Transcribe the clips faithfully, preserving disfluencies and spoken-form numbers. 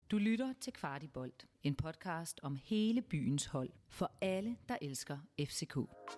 Du lytter til Kvartibolt, en podcast om hele byens hold, for alle, der elsker F C K.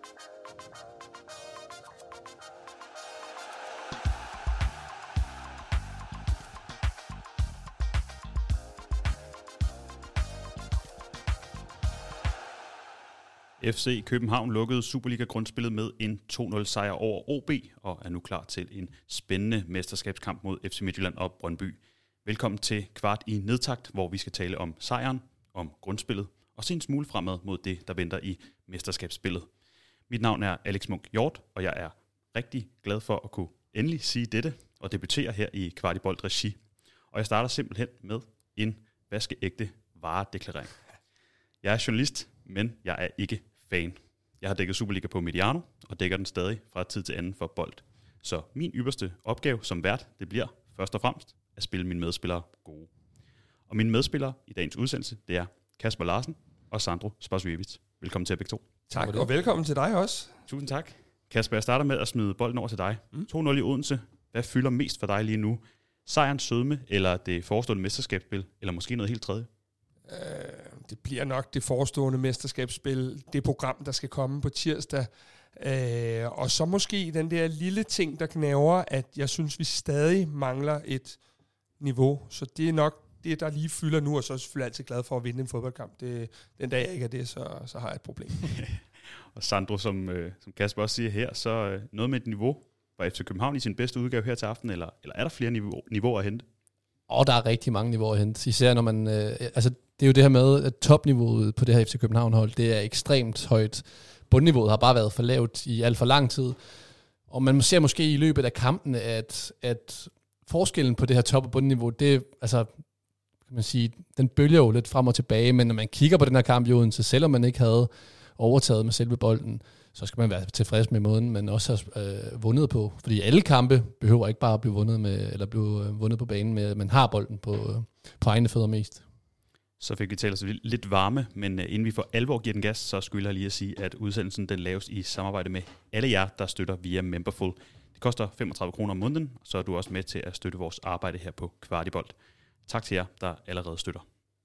F C København lukkede Superliga-grundspillet med en to nul sejr over O B og er nu klar til en spændende mesterskabskamp mod F C Midtjylland og Brøndby. Velkommen til Kvart i Nedtakt, hvor vi skal tale om sejren, om grundspillet og se en smule fremad mod det, der venter i mesterskabsspillet. Mit navn er Alex Munk Hjort, og jeg er rigtig glad for at kunne endelig sige dette og debutere her i Kvartibolt regi. Og jeg starter simpelthen med en vaskeægte varedeklarering. Jeg er journalist, men jeg er ikke fan. Jeg har dækket Superliga på Mediano, og dækker den stadig fra tid til anden for Bold. Så min ypperste opgave som vært, det bliver først og fremmest at spille mine medspillere gode. Og mine medspillere i dagens udsendelse, det er Kasper Larsen og Sandro Spasojevic. Velkommen til jer begge to. Tak, og velkommen til dig også. Tusind tak. Kasper, jeg starter med at smide bolden over til dig. Mm. to nul i Odense. Hvad fylder mest for dig lige nu? Sejrens sødme, eller det forestående mesterskabsspil, eller måske noget helt tredje? Det bliver nok det forestående mesterskabsspil, det program, der skal komme på tirsdag. Øh, og så måske den der lille ting, der knæver, at jeg synes, vi stadig mangler et niveau. Så det er nok det, der lige fylder nu, og så er jeg selvfølgelig altid glad for at vinde en fodboldkamp. Det, den dag jeg ikke er det, så, så har jeg et problem. Og Sandro, som, øh, som Kasper også siger her, så øh, noget med et niveau. Var F C København i sin bedste udgave her til aften, eller, eller er der flere niveau, niveauer at hente? Og der er rigtig mange niveauer at hente, især når man... Øh, altså det er jo det her med, at topniveauet på det her F C København-hold, det er ekstremt højt. Bundniveauet har bare været for lavt i alt for lang tid. Og man ser måske i løbet af kampen, at, at forskellen på det her top- og bundniveau, det altså, kan man sige, den bølger jo lidt frem og tilbage, men når man kigger på den her kamp i Odense, selvom man ikke havde overtaget med selve bolden, så skal man være tilfreds med måden, man også har øh, vundet på. Fordi alle kampe behøver ikke bare at blive vundet, med, eller blive øh, vundet på banen med, at man har bolden på, øh, på egne fødder mest. Så fik vi talt os lidt varme, men inden vi for alvor giver den gas, så skylder jeg lige at sige, at udsendelsen den laves i samarbejde med alle jer, der støtter via Memberful. Det koster femogtredive kroner om måneden, så er du også med til at støtte vores arbejde her på Kvartibolt. Tak til jer, der allerede støtter.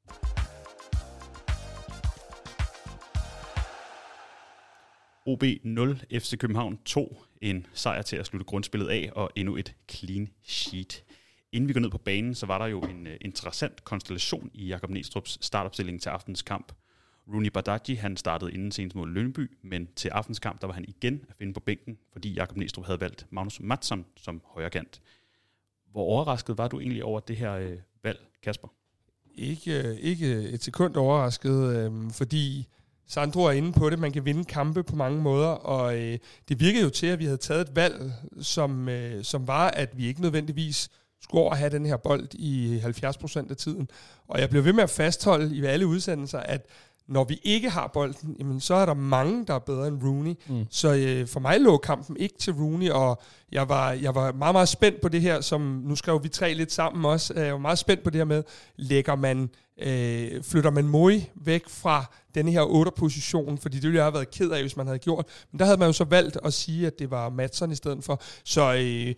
O B nul, F C København to, en sejr til at slutte grundspillet af, og endnu et clean sheet. Inden vi går ned på banen, så var der jo en uh, interessant konstellation i Jakob Næstrups startopstilling til aftens kamp. Rooney Bardghji, han startede inden senest mod Lyngby, men til aftens kamp, der var han igen at finde på bænken, fordi Jakob Næstrup havde valgt Magnus Mattsson som højrekant. Hvor overrasket var du egentlig over det her uh, valg, Kasper? Ikke, uh, ikke et sekund overrasket, uh, fordi Sandro er inde på det. Man kan vinde kampe på mange måder, og uh, det virkede jo til, at vi havde taget et valg, som, uh, som var, at vi ikke nødvendigvis skulle over at have den her bold i halvfjerds procent af tiden. Og jeg blev ved med at fastholde i alle udsendelser, at når vi ikke har bolden, jamen, så er der mange, der er bedre end Rooney. Mm. Så øh, for mig lå kampen ikke til Rooney, og jeg var, jeg var meget, meget spændt på det her, som nu skrev vi tre lidt sammen også. Jeg var meget spændt på det her med, lægger man, øh, flytter man Moi væk fra denne her otter-position, fordi det ville jeg have været ked af, hvis man havde gjort. Men der havde man jo så valgt at sige, at det var Mattsson i stedet for. Så øh,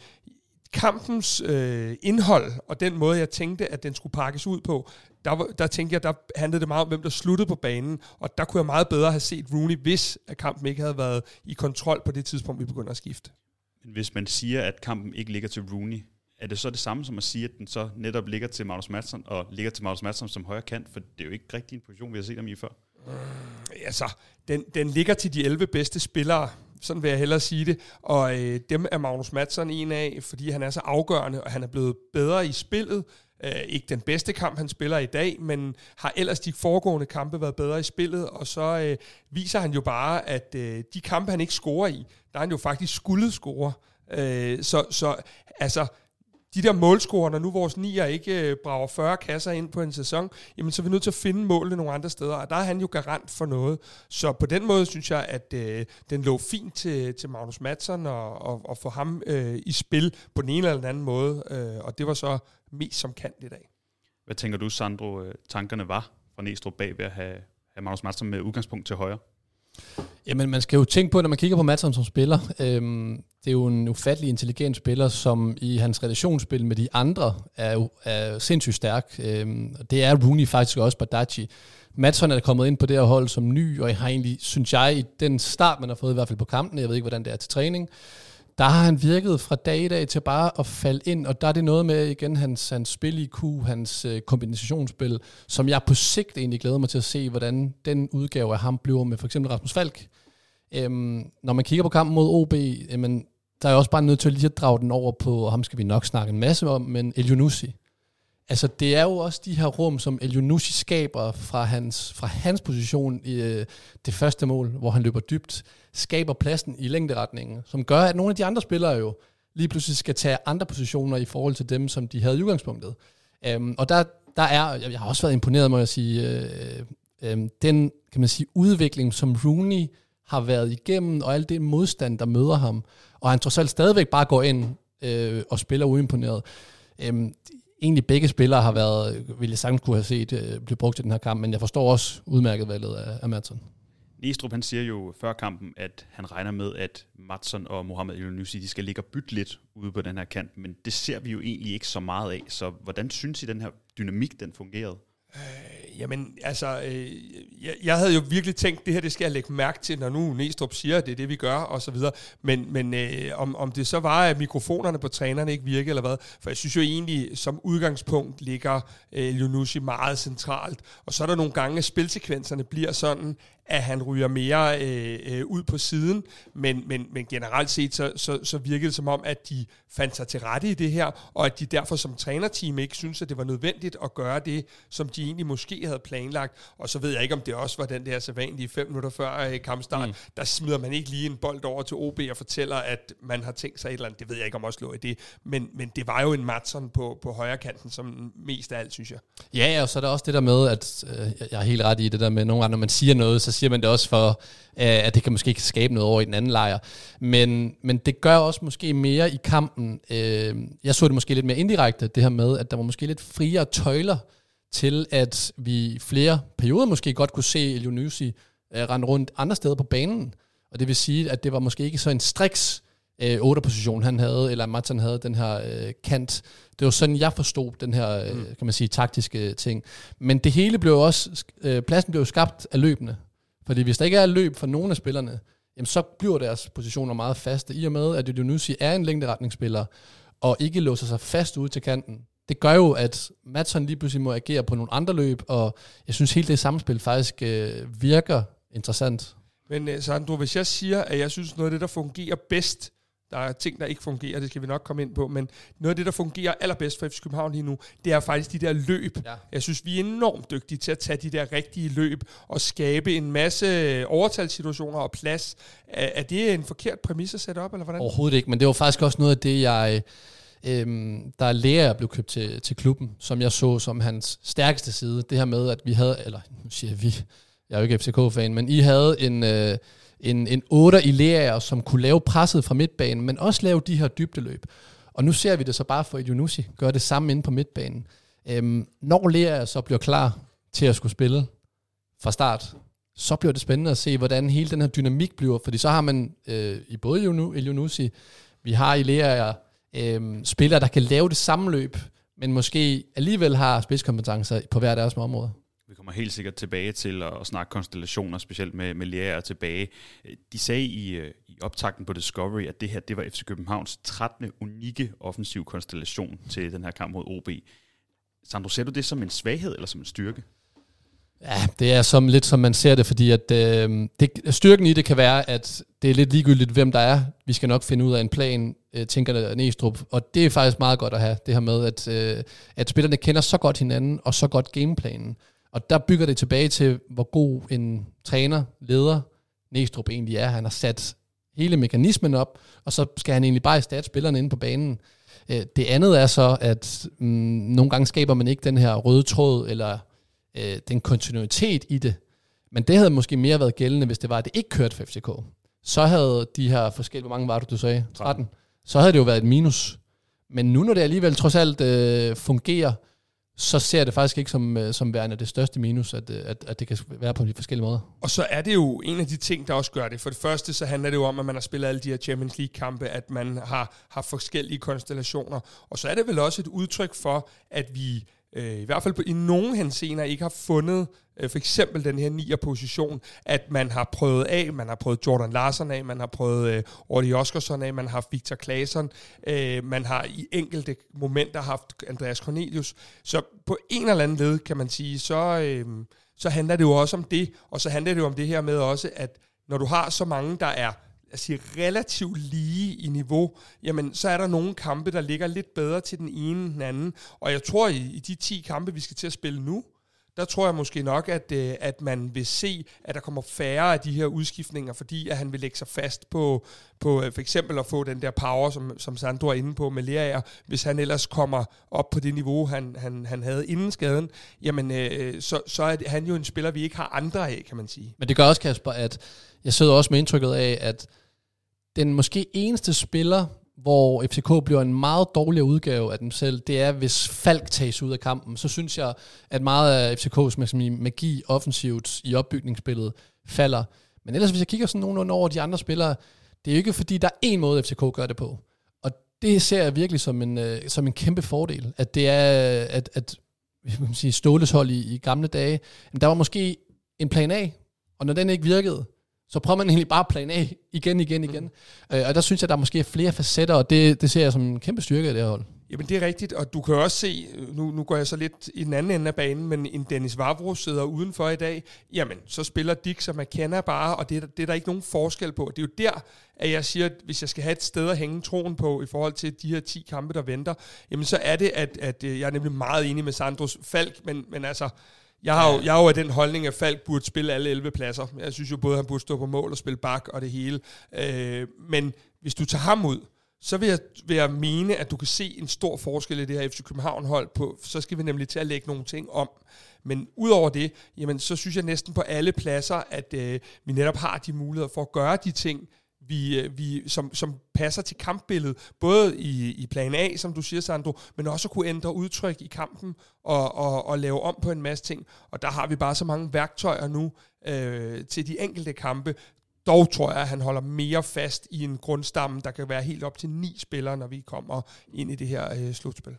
kampens øh, indhold, og den måde, jeg tænkte, at den skulle pakkes ud på, der, var, der tænkte jeg, der handlede det meget om, hvem der sluttede på banen, og der kunne jeg meget bedre have set Rooney, hvis at kampen ikke havde været i kontrol på det tidspunkt, vi begynder at skifte. Men hvis man siger, at kampen ikke ligger til Rooney, er det så det samme som at sige, at den så netop ligger til Magnus Mattsson, og ligger til Magnus Mattsson som højre kant, for det er jo ikke rigtig en position, vi har set ham i før. Mm, altså, den, den ligger til de elleve bedste spillere, sådan vil jeg hellere sige det, og øh, dem er Magnus Mattsson en af, fordi han er så afgørende, og han er blevet bedre i spillet. Øh, ikke den bedste kamp, han spiller i dag, men har ellers de foregående kampe været bedre i spillet, og så øh, viser han jo bare, at øh, de kampe, han ikke scorer i, der er han jo faktisk skulle score. Øh, så, så altså, de der målscorer, når nu vores nier ikke øh, brager fyrre kasser ind på en sæson, jamen så er vi nødt til at finde målene nogle andre steder, og der er han jo garant for noget. Så på den måde synes jeg, at øh, den lå fint til, til Magnus Mattsson og, og, og få ham øh, i spil på den ene eller den anden måde, øh, og det var så mest som kant i dag. Hvad tænker du, Sandro, tankerne var fra Næstrup bag ved at have, have Magnus Mattsson med udgangspunkt til højre? Jamen, man skal jo tænke på, når man kigger på Maatsen som spiller, øhm, det er jo en ufattelig intelligent spiller, som i hans relationsspil med de andre er jo er sindssygt stærk. Øhm, det er Rooney faktisk også, Badaji. Maatsen er kommet ind på det her hold som ny, og jeg har egentlig, synes jeg, i den start, man har fået i hvert fald på kampen, jeg ved ikke, hvordan det er til træning, der har han virket fra dag i dag til bare at falde ind, og der er det noget med igen hans, hans spil I Q, hans øh, kombinationsspil, som jeg på sigt egentlig glæder mig til at se, hvordan den udgave af ham bliver med for eksempel Rasmus Falk. Øhm, når man kigger på kampen mod O B, jamen, der er jeg også bare nødt til at lige at drage den over på, og ham skal vi nok snakke en masse om, men Elyounoussi. Altså, det er jo også de her rum, som Elyounoussi skaber fra hans, fra hans position i øh, det første mål, hvor han løber dybt, skaber pladsen i længderetningen, som gør, at nogle af de andre spillere jo lige pludselig skal tage andre positioner i forhold til dem, som de havde i udgangspunktet. Øhm, og der, der er, jeg har også været imponeret, må jeg sige, øh, øh, den, kan man sige, udvikling, som Rooney har været igennem, og alt det modstand, der møder ham, og han trods alt stadigvæk bare går ind øh, og spiller uimponeret. Øhm, egentlig begge spillere har været, vil jeg sagtens kunne have set, øh, blive brugt i den her kamp, men jeg forstår også udmærket valget af, af Maatsen. Næstrup, han siger jo før kampen, at han regner med, at Maatsen og Mohamed Elyounoussi, de skal ligge og bytte lidt ude på den her kant, men det ser vi jo egentlig ikke så meget af, så hvordan synes I, den her dynamik, den fungerede? Øh, jamen, altså, øh, jeg, jeg havde jo virkelig tænkt, det her, det skal jeg lægge mærke til, når nu Næstrup siger, at det er det, vi gør, og så videre. Men, men øh, om, om det så var, at mikrofonerne på trænerne ikke virker, eller hvad, for jeg synes jo egentlig, som udgangspunkt ligger øh, Elyounoussi meget centralt, og så er der nogle gange, at spilsekvenserne bliver sådan, at han ryger mere øh, øh, ud på siden, men, men, men generelt set, så, så, så virkede det som om, at de fandt sig til rette i det her, og at de derfor som trænerteam ikke synes, at det var nødvendigt at gøre det, som de egentlig måske havde planlagt. Og så ved jeg ikke, om det også var den der sædvanlige fem minutter før øh, kampstart, mm. der smider man ikke lige en bold over til O B og fortæller, at man har tænkt sig et eller andet. Det ved jeg ikke, om også lå i det, men, men det var jo en Maatsen på, på højre kanten, som mest af alt, synes jeg. Ja, og så er der også det der med, at øh, jeg er helt ret i det der med, nogle gange, når man siger noget, så siger man det også for, øh, at det kan måske ikke skabe noget over i den anden lejr. Men, men det gør også måske mere i kampen. Øh, jeg så det måske lidt mere indirekte, det her med, at der var måske lidt friere tøjler til, at vi i flere perioder måske godt kunne se Elyounoussi øh, rende rundt andre steder på banen. Og det vil sige, at det var måske ikke så en striks øh, otter-position, han havde, eller Maatsen havde den her øh, kant. Det var sådan, jeg forstod den her, øh, kan man sige, taktiske ting. Men det hele blev også, øh, pladsen blev skabt af løbende. Fordi hvis der ikke er løb for nogen af spillerne, jamen så bliver deres positioner meget faste, i og med, at Elyounoussi er en længderetningsspiller, og ikke låser sig fast ude til kanten. Det gør jo, at Maatsen lige pludselig må agere på nogle andre løb, og jeg synes, hele det samspil faktisk øh, virker interessant. Men Sandro, hvis jeg siger, at jeg synes, noget af det, der fungerer bedst, der er ting, der ikke fungerer, det skal vi nok komme ind på, men noget af det, der fungerer allerbedst for F C København lige nu, det er faktisk de der løb. Ja. Jeg synes, vi er enormt dygtige til at tage de der rigtige løb og skabe en masse overtalssituationer og plads. Er, er det en forkert præmis at sætte op, eller hvordan? Overhovedet ikke, men det var faktisk også noget af det, jeg... Øhm, der er læger, blev købt til, til klubben, som jeg så som hans stærkeste side. Det her med, at vi havde... Eller, nu siger jeg vi... Jeg er jo ikke F C K-fan, men I havde en... Øh, En, en otter i Leaer, som kunne lave presset fra midtbanen, men også lave de her dybdeløb. Og nu ser vi det så bare for Elyounoussi, gøre det samme inde på midtbanen. Øhm, når Leaer så bliver klar til at skulle spille fra start, så bliver det spændende at se, hvordan hele den her dynamik bliver, fordi så har man øh, i både Elyounoussi, vi har i Leaer øh, spillere, der kan lave det samme løb, men måske alligevel har spidskompetencer på hver deres område. Vi kommer helt sikkert tilbage til at snakke konstellationer, specielt med, med Leaer tilbage. De sagde i, i optakten på Discovery, at det her det var F C Københavns trettende unikke offensiv konstellation til den her kamp mod O B. Sandro, ser du det som en svaghed eller som en styrke? Ja, det er som lidt som man ser det, fordi at, øh, det, styrken i det kan være, at det er lidt ligegyldigt, hvem der er. Vi skal nok finde ud af en plan, øh, tænker Næstrup. Og det er faktisk meget godt at have, det her med, at, øh, at spillerne kender så godt hinanden, og så godt gameplanen. Og der bygger det tilbage til, hvor god en træner, leder Næstrup egentlig er. Han har sat hele mekanismen op, og så skal han egentlig bare erstatte spillerne inde på banen. Det andet er så, at mm, nogle gange skaber man ikke den her røde tråd, eller øh, den kontinuitet i det. Men det havde måske mere været gældende, hvis det var, at det ikke kørte for F C K. Så havde de her forskellige, hvor mange var det, du sagde? tretten. Så havde det jo været et minus. Men nu, når det alligevel trods alt øh, fungerer, så ser jeg det faktisk ikke som, som værende det største minus, at, at, at det kan være på de forskellige måder. Og så er det jo en af de ting, der også gør det. For det første, så handler det jo om, at man har spillet alle de her Champions League-kampe, at man har har forskellige konstellationer. Og så er det vel også et udtryk for, at vi øh, i hvert fald i nogle henseender ikke har fundet øh, for eksempel den her nier-position, at man har prøvet af, man har prøvet Jordan Larsson af, man har prøvet øh, Ordi Oskarsson af, man har haft Victor Claesson, øh, man har i enkelte momenter haft Andreas Cornelius. Så på en eller anden led, kan man sige, så, øh, så handler det jo også om det, og så handler det jo om det her med også, at når du har så mange, der er jeg siger, relativt lige i niveau, jamen så er der nogle kampe, der ligger lidt bedre til den ene end den anden. Og jeg tror, i, i de ti kampe, vi skal til at spille nu, der tror jeg måske nok, at, at man vil se, at der kommer færre af de her udskiftninger, fordi at han vil lægge sig fast på, på for eksempel at få den der power, som, som Sandro er inde på med Lerager, hvis han ellers kommer op på det niveau, han, han, han havde inden skaden, jamen øh, så, så er han jo en spiller, vi ikke har andre af, kan man sige. Men det gør også, Kasper, at jeg sidder også med indtrykket af, at den måske eneste spiller, hvor F C K bliver en meget dårlig udgave af dem selv, det er, hvis Falk tages ud af kampen. Så synes jeg, at meget af F C K's magi offensivt i opbygningsspillet falder. Men ellers, hvis jeg kigger sådan nogenlunde over de andre spillere, det er jo ikke fordi, der er en måde, F C K gør det på. Og det ser jeg virkelig som en, uh, som en kæmpe fordel. At det er, at, at man sige, Ståles hold i, i gamle dage, der var måske en plan A, og når den ikke virkede, så prøver man egentlig bare plan A igen, igen, igen. Mm. Øh, og der synes jeg, der er måske flere facetter, og det, det ser jeg som en kæmpe styrke af det her hold. Jamen det er rigtigt, og du kan også se, nu, nu går jeg så lidt i den anden ende af banen, men en Dennis Vavro sidder udenfor i dag, jamen så spiller Dix og McKenna bare, og det er, det er der ikke nogen forskel på. Det er jo der, at jeg siger, at hvis jeg skal have et sted at hænge troen på i forhold til de her ti kampe, der venter, jamen så er det, at, at jeg er nemlig meget enig med Sandros Falk, men, men altså... Jeg har, jo, jeg har jo af den holdning, at Falk burde spille alle elleve pladser. Jeg synes jo både, at han burde stå på mål og spille bak og det hele. Øh, men hvis du tager ham ud, så vil jeg, vil jeg mene, at du kan se en stor forskel i det her F C København-hold på. Så skal vi nemlig til at lægge nogle ting om. Men udover det, jamen, så synes jeg næsten på alle pladser, at øh, vi netop har de muligheder for at gøre de ting, Vi, vi, som, som passer til kampbilledet, både i, i plan A, som du siger, Sandro, men også at kunne ændre udtryk i kampen og, og, og lave om på en masse ting. Og der har vi bare så mange værktøjer nu øh, til de enkelte kampe. Dog tror jeg, at han holder mere fast i en grundstamme, der kan være helt op til ni spillere, når vi kommer ind i det her øh, slutspil.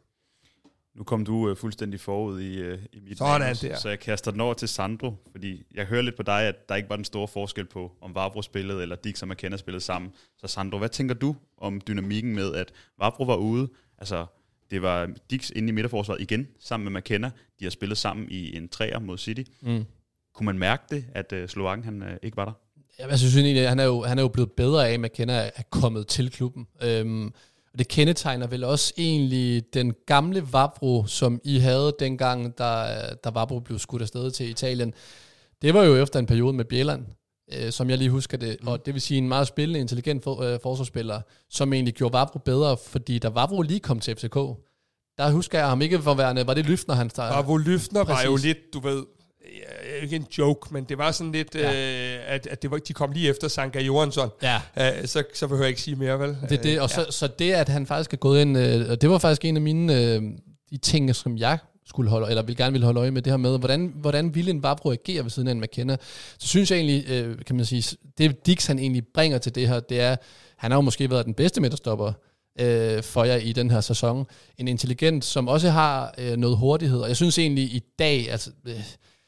Nu kom du uh, fuldstændig forud i, uh, i mit manus, så jeg kaster den over til Sandro, fordi jeg hører lidt på dig, at der ikke var den store forskel på, om Vavro spillede, eller Dix og McKenna spillede sammen. Så Sandro, hvad tænker du om dynamikken med, at Vavro var ude? Altså, det var Dix inde i midterforsvaret igen, sammen med McKenna. De har spillet sammen i en træer mod City. Mm. Kunne man mærke det, at uh, Slovakken han, uh, ikke var der? Jeg synes egentlig, at han er jo, han er jo blevet bedre af, at McKenna er kommet til klubben. Øhm, Og det kendetegner vel også egentlig den gamle Vavro, som I havde dengang, da, da Vavro blev skudt afsted til Italien. Det var jo efter en periode med Bjelland, øh, som jeg lige husker det. Mm. Og det vil sige en meget spillende, intelligent for, øh, forsvarsspiller, som egentlig gjorde Vavro bedre, fordi da Vavro lige kom til F C K, der husker jeg ham ikke for værende. Var det Lyftner, han startede? Vavro Lyftner var jo lidt, du ved... ikke en joke, men det var sådan lidt, ja. øh, at, at det var, de kom lige efter Sanka Johansson. Ja. Uh, så, så behøver jeg ikke sige mere, vel? Det, det, og ja. så, så det, at han faktisk er gået ind, øh, og det var faktisk en af mine øh, de ting, som jeg skulle holde, eller vil gerne ville holde øje med det her med, hvordan, hvordan ville en Vavro agere ved siden af en McKenna. Så synes jeg egentlig, øh, kan man sige, det Dix han egentlig bringer til det her, det er, han har jo måske været den bedste midterstopper øh, for jer i den her sæson. En intelligent, som også har øh, noget hurtighed, og jeg synes egentlig i dag, altså... Øh,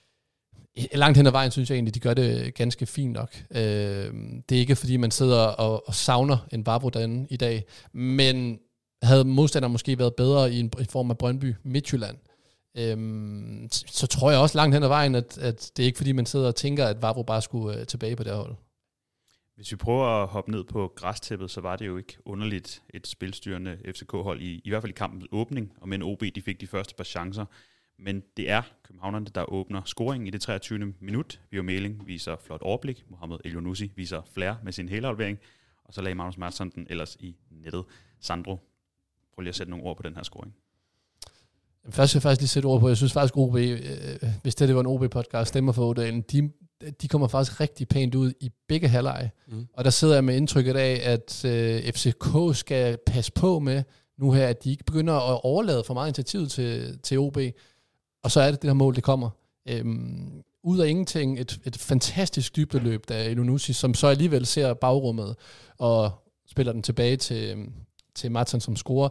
langt hen ad vejen, synes jeg egentlig, de gør det ganske fint nok. Øh, det er ikke, fordi man sidder og, og savner en Vavro derinde i dag, men havde modstanderen måske været bedre i en i form af Brøndby Midtjylland, øh, så tror jeg også langt hen ad vejen, at, at det er ikke, fordi man sidder og tænker, at Vavro bare skulle øh, tilbage på det hold. Hvis vi prøver at hoppe ned på græstæppet, så var det jo ikke underligt et spilstyrende F C K-hold, i, i hvert fald i kampens åbning, og med en O B, de fik de første par chancer. Men det er københavnerne, der åbner scoringen i det treogtyvende minut. Vio Meling viser flot overblik. Mohamed Elionussi viser flere med sin helaflevering. Og så lagde Magnus Madsson den ellers i nettet. Sandro, prøv lige at sætte nogle ord på den her scoring. Først vil jeg faktisk lige sætte ord på, jeg synes faktisk O B, øh, hvis det, det var en O B-podcast, stemmer for Odalen, de, de kommer faktisk rigtig pænt ud i begge halvleje. Mm. Og der sidder jeg med indtrykket af, at øh, F C K skal passe på med nu her, at de ikke begynder at overlade for meget initiativ til, til O B. og så er det det her mål, det kommer. Øhm, ud af ingenting, et, et fantastisk dybdeløb, der Elyounoussi, som så alligevel ser bagrummet, og spiller den tilbage til, til Martin, som scorer.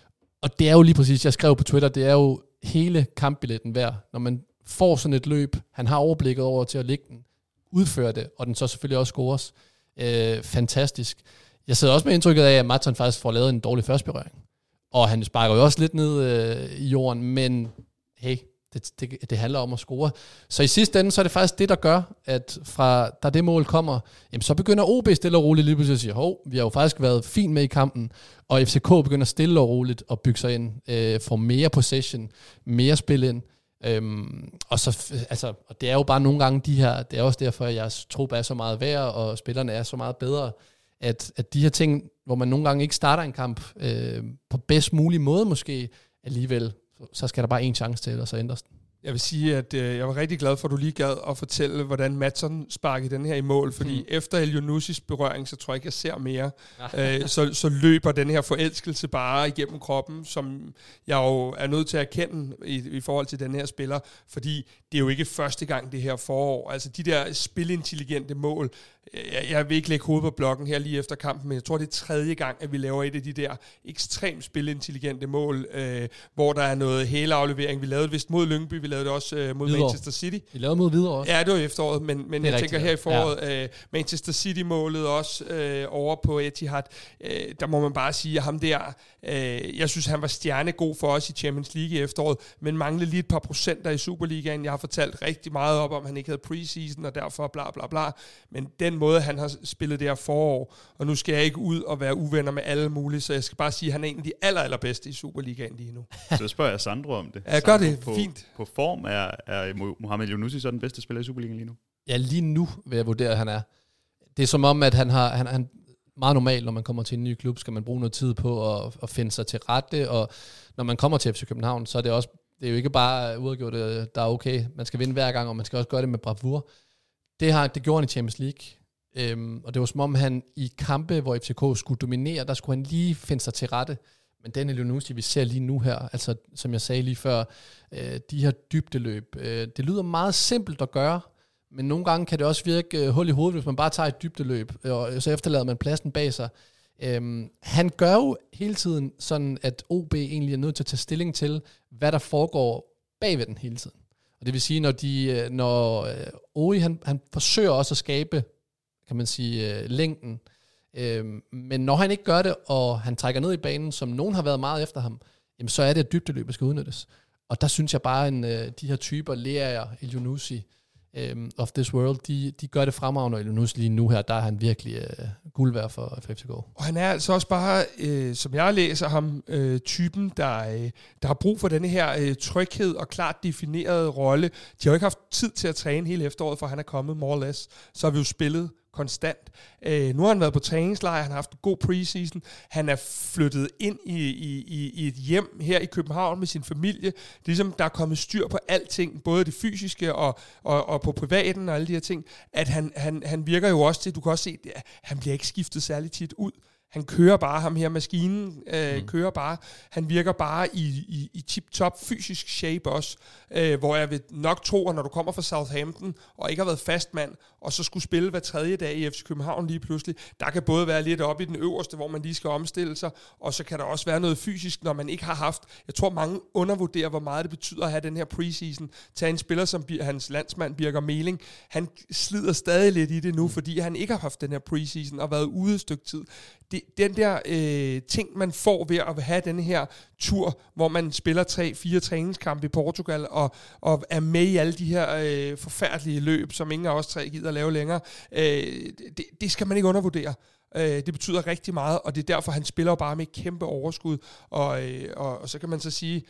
Og det er jo lige præcis, jeg skrev på Twitter, det er jo hele kampbilletten værd, når man får sådan et løb, han har overblikket over til at lægge den, udføre det, og den så selvfølgelig også scores. Øh, fantastisk. Jeg sidder også med indtrykket af, at Martin faktisk får lavet en dårlig førsteberøring. Og han sparker jo også lidt ned øh, i jorden, men hey, det, det, det handler om at score. Så i sidste ende, så er det faktisk det, der gør, at fra da det mål kommer, jamen, så begynder O B stille og roligt lige pludselig at sige, hov, vi har jo faktisk været fint med i kampen, og F C K begynder stille og roligt at bygge sig ind, øh, får mere possession, mere spil ind. Øhm, og så, altså, og det er jo bare nogle gange de her, det er også derfor, at jeres trup er så meget værd, og spillerne er så meget bedre, at, at de her ting, hvor man nogle gange ikke starter en kamp øh, på bedst mulig måde måske, alligevel, så skal der bare en chance til, og så ændres den. Jeg vil sige, at øh, jeg var rigtig glad for, at du lige gad at fortælle, hvordan Madsson sparkede den her i mål, fordi hmm. efter Elyounoussis berøring, så tror jeg ikke, jeg ser mere. Æ, så, så løber den her forelskelse bare igennem kroppen, som jeg jo er nødt til at erkende i, i forhold til den her spiller, fordi det er jo ikke første gang det her forår. Altså de der spilintelligente mål, jeg, jeg vil ikke lægge hovedet på blokken her lige efter kampen, men jeg tror, det er tredje gang, at vi laver et af de der ekstremt spilintelligente mål, øh, hvor der er noget hæleaflevering. Vi lavede det vist mod Lyngby, vi lavede det også øh, mod Hvidovre. Manchester City. Vi lavede mod Hvidovre også. Ja, det var i efteråret, men, men jeg rigtigt, tænker her i foråret, ja. øh, Manchester City-målet også øh, over på Etihad, øh, der må man bare sige, at ham der, øh, jeg synes, han var stjernegod for os i Champions League i efteråret, men manglede lige et par procenter i Superligaen. Jeg har fortalt rigtig meget op om, han ikke havde preseason, og derfor bla bla bla, men den måde, han har spillet det her forår, og nu skal jeg ikke ud og være uvenner med alle mulige, så jeg skal bare sige, at han er en af de aller, allerbedste i Superligaen lige nu. Så spørger jeg Sandro om det. Ja, gør det. På, fint. På form er, er Mohamed Elyounoussi så den bedste spiller i Superligaen lige nu? Ja, lige nu vil jeg vurdere, at han er. Det er som om, at han har han, han meget normalt, når man kommer til en ny klub, skal man bruge noget tid på at, at finde sig til rette, og når man kommer til F C København, så er det også, det er jo ikke bare uafgjort, der er okay. Man skal vinde hver gang, og man skal også gøre det med bravur. Det, har, det gjorde han i Champions League. Øhm, og det var som om han i kampe, hvor F C K skulle dominere, der skulle han lige finde sig til rette. Men den Elyounoussi, vi ser lige nu her, altså som jeg sagde lige før, øh, de her dybdeløb, øh, det lyder meget simpelt at gøre, men nogle gange kan det også virke øh, hul i hovedet, hvis man bare tager et dybdeløb, og så efterlader man pladsen bag sig. Øhm, han gør jo hele tiden sådan, at O B egentlig er nødt til at tage stilling til, hvad der foregår bagved den hele tiden. Og det vil sige, når, de, når øh, Ori, han, han forsøger også at skabe, kan man sige, øh, længden. Øhm, men når han ikke gør det, og han trækker ned i banen, som nogen har været meget efter ham, jamen, så er det, at dybdeløbet skal udnyttes. Og der synes jeg bare, at øh, de her typer, Lea, Elyounoussi, um, of this world, de, de gør det fremragende, og Elyounoussi lige nu her, der er han virkelig uh, guld værd for, for F C K. Og han er altså også bare, øh, som jeg læser ham, øh, typen, der, øh, der har brug for denne her øh, tryghed og klart definerede rolle. De har jo ikke haft tid til at træne hele efteråret, for han er kommet more or less. Så har vi jo spillet konstant. Øh, nu har han været på træningslejr, han har haft en god preseason, han er flyttet ind i, i, i et hjem her i København med sin familie. Det er ligesom, der er kommet styr på alting, både det fysiske og, og, og på privaten og alle de her ting, at han, han, han virker jo også til, du kan også se, at han bliver ikke skiftet særlig tit ud. Han kører bare, ham her maskinen, øh, mm. kører bare. Han virker bare i, i, i tip-top fysisk shape også, øh, hvor jeg vil nok tro, at når du kommer fra Southampton, og ikke har været fastmand, og så skulle spille hver tredje dag i F C København lige pludselig, der kan både være lidt oppe i den øverste, hvor man lige skal omstille sig, og så kan der også være noget fysisk, når man ikke har haft. Jeg tror, mange undervurderer, hvor meget det betyder at have den her preseason. Tag en spiller som hans landsmand, Birger Meling, han slider stadig lidt i det nu, fordi han ikke har haft den her preseason og været ude et stykke tid. Det, den der øh, ting, man får ved at have den her tur, hvor man spiller tre, fire træningskampe i Portugal, og, og er med i alle de her øh, forfærdelige løb, som ingen af os tre gider at lave længere, øh, det, det skal man ikke undervurdere. Øh, det betyder rigtig meget, og det er derfor, han spiller bare med et kæmpe overskud, og, øh, og, og så kan man så sige,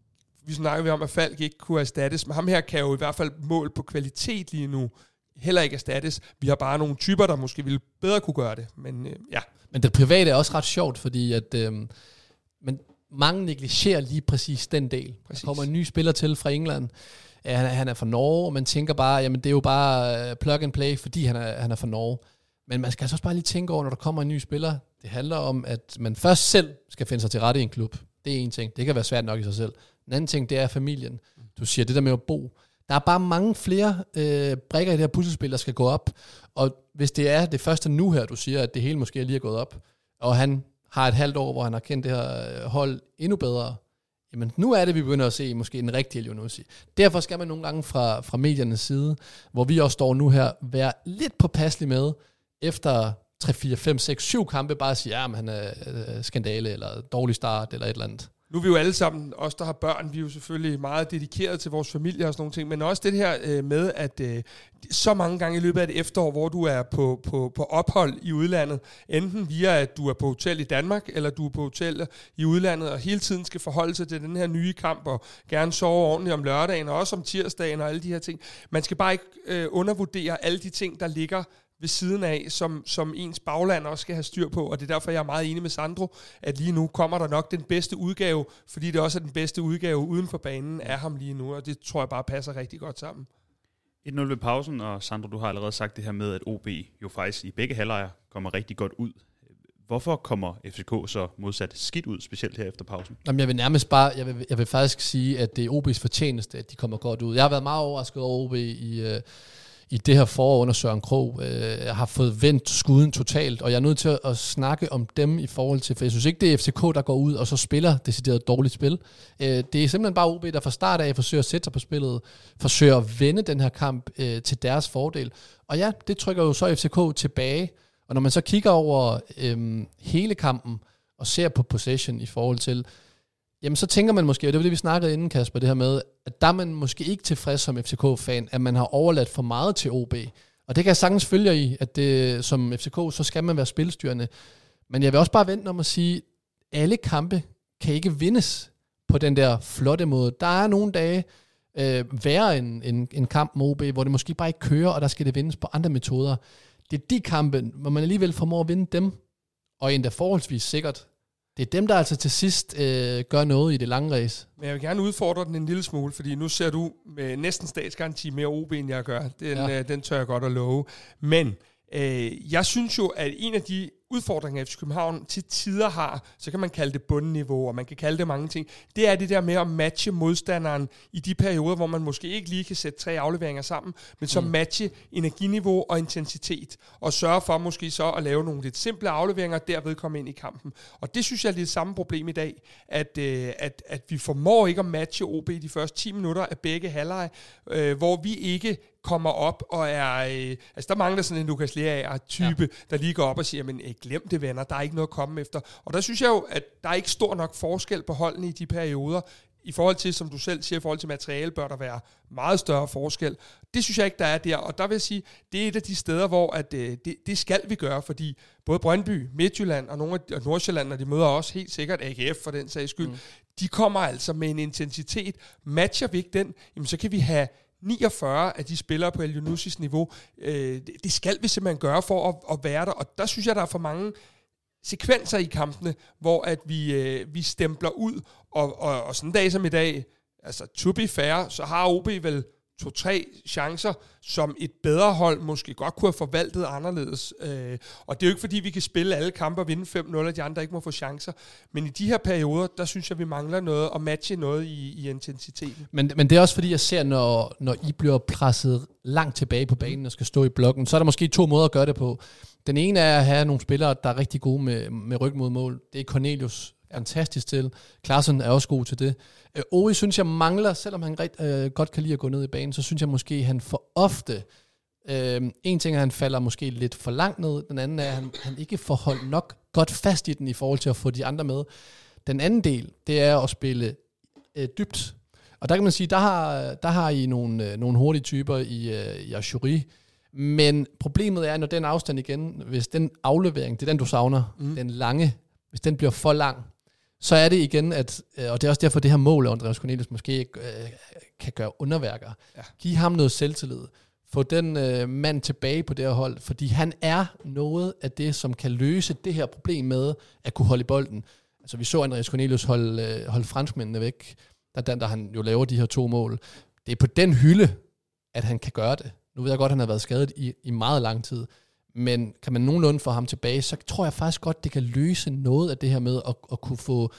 vi snakker vi om, at Falk ikke kunne erstattes, men ham her kan jo i hvert fald mål på kvalitet lige nu heller ikke erstattes. Vi har bare nogle typer, der måske ville bedre kunne gøre det, men øh, ja. Men det private er også ret sjovt, fordi at, øh, men mange negligerer lige præcis den del. Præcis. Der kommer en ny spiller til fra England, ja, han, er, han er fra Norge, og man tænker bare, jamen det er jo bare plug and play, fordi han er, han er fra Norge. Men man skal altså også bare lige tænke over, når der kommer en ny spiller, det handler om, at man først selv skal finde sig til rette i en klub. Det er en ting. Det kan være svært nok i sig selv. En anden ting, det er familien. du siger, det der med at bo. Der er bare mange flere øh, brikker i det her puslespil, der skal gå op. Og hvis det er det første nu her, du siger, at det hele måske lige er gået op, og han har et halvt år, hvor han har kendt det her hold endnu bedre, jamen nu er det, vi begynder at se måske en rigtig Elyounoussi. Derfor skal man nogle gange fra, fra mediernes side, hvor vi også står nu her, være lidt påpasselig med, efter tre, fire, fem, seks, syv kampe, bare at sige, ja, han er øh, skandale, eller dårlig start, eller et eller andet. Nu er vi jo alle sammen, os der har børn, vi er jo selvfølgelig meget dedikeret til vores familie og sådan nogle ting, men også det her øh, med, at øh, så mange gange i løbet af et efterår, hvor du er på, på, på ophold i udlandet, enten via, at du er på hotel i Danmark, eller du er på hotel i udlandet, og hele tiden skal forholde sig til den her nye kamp, og gerne sove ordentligt om lørdagen, og også om tirsdagen og alle de her ting. Man skal bare ikke øh, undervurdere alle de ting, der ligger ved siden af, som, som ens bagland også skal have styr på, og det er derfor, jeg er meget enig med Sandro, at lige nu kommer der nok den bedste udgave, fordi det også er den bedste udgave uden for banen af ham lige nu, og det tror jeg bare passer rigtig godt sammen. et nul ved pausen, og Sandro, du har allerede sagt det her med, at O B jo faktisk i begge halvlejer kommer rigtig godt ud. Hvorfor kommer F C K så modsat skidt ud, specielt her efter pausen? Jamen, jeg vil nærmest bare, jeg vil, jeg vil faktisk sige, at det er O B's fortjeneste, at de kommer godt ud. Jeg har været meget overrasket over O B i... Øh, i det her forår under Søren Krog. Jeg har fået vendt skuden totalt, og jeg er nødt til at snakke om dem i forhold til, for jeg synes ikke, det er F C K, der går ud og så spiller decideret dårligt spil. Det er simpelthen bare O B, der fra start af forsøger at sætte sig på spillet, forsøger at vende den her kamp til deres fordel. Og ja, det trykker jo så F C K tilbage, og når man så kigger over øhm, hele kampen og ser på possession i forhold til, jamen så tænker man måske, og det var det, vi snakkede inden, Kasper, det her med, at der er man måske ikke tilfreds som F C K-fan, at man har overladt for meget til O B. Og det kan jeg sagtens følge i, at det, som F C K, så skal man være spilstyrende. Men jeg vil også bare vente om at sige, at alle kampe kan ikke vindes på den der flotte måde. Der er nogle dage øh, værre en, en, en kamp med O B, hvor det måske bare ikke kører, og der skal det vindes på andre metoder. Det er de kampe, hvor man alligevel formår at vinde dem, og endda forholdsvis sikkert. Det er dem, der altså til sidst øh, gør noget i det lange race. Men jeg vil gerne udfordre den en lille smule, fordi nu ser du med næsten statsgaranti mere O B, end jeg gør. Den, ja. øh, den tør jeg godt at love. Men øh, jeg synes jo, at en af de udfordringer, F C København til tider har, så kan man kalde det bundniveau, og man kan kalde det mange ting, det er det der med at matche modstanderen i de perioder, hvor man måske ikke lige kan sætte tre afleveringer sammen, men så mm. matche energiniveau og intensitet, og sørge for måske så at lave nogle lidt simple afleveringer, og derved komme ind i kampen. Og det synes jeg er det samme problem i dag, at, øh, at, at vi formår ikke at matche O B de første ti minutter af begge halvleje, øh, hvor vi ikke kommer op og er... Øh, altså der mangler sådan en Lukas Leaer-type, ja. der lige går op og siger, men øh, glem det, venner, der er ikke noget at komme efter. Og der synes jeg jo, at der er ikke stor nok forskel på holdene i de perioder. I forhold til, som du selv siger, i forhold til materiale, bør der være meget større forskel. Det synes jeg ikke, der er der. Og der vil jeg sige, det er et af de steder, hvor at, øh, det, det skal vi gøre, fordi både Brøndby, Midtjylland og nogle af Nordsjælland, når de møder også helt sikkert A G F for den sags skyld, mm. de kommer altså med en intensitet. Matcher vi ikke den, jamen så kan vi have niogfyrre af de spillere på Elyounoussis niveau. Øh, det, det skal vi simpelthen gøre for at, at være der, og der synes jeg, der er for mange sekvenser i kampene, hvor at vi, øh, vi stempler ud, og, og, og sådan en dag som i dag, altså to be fair, så har O B vel to-tre chancer, som et bedre hold måske godt kunne have forvaltet anderledes. Øh, og det er jo ikke fordi, vi kan spille alle kampe og vinde fem nul, og de andre ikke må få chancer. Men i de her perioder, der synes jeg, vi mangler noget at matche noget i, i intensiteten. Men, men det er også fordi, jeg ser, når, når I bliver presset langt tilbage på banen og skal stå i blokken, så er der måske to måder at gøre det på. Den ene er at have nogle spillere, der er rigtig gode med, med ryg mod mål. Det er Cornelius fantastisk til. Klaassen er også god til det. Øh, Ori synes jeg mangler, selvom han rigt, øh, godt kan lide at gå ned i banen, så synes jeg måske, han for ofte... Øh, en ting er, at han falder måske lidt for langt ned. Den anden er, at han, han ikke får holdt nok godt fast i den i forhold til at få de andre med. Den anden del, det er at spille øh, dybt. Og der kan man sige, der har, der har I nogle, øh, nogle hurtige typer i, øh, i Achouri. Men problemet er, når den afstand igen, hvis den aflevering, det er den, du savner, mm. den lange, hvis den bliver for lang, så er det igen, at, og det er også derfor, det her mål, at Andreas Cornelius måske øh, kan gøre underværker. Ja. Giv ham noget selvtillid. Få den øh, mand tilbage på det her hold, fordi han er noget af det, som kan løse det her problem med at kunne holde i bolden. Altså vi så Andreas Cornelius holde, øh, holde franskmændene væk, der, der, der han jo laver de her to mål. Det er på den hylde, at han kan gøre det. Nu ved jeg godt, at han har været skadet i, i meget lang tid, men kan man nogenlunde få ham tilbage, så tror jeg faktisk godt, det kan løse noget af det her med at, at kunne få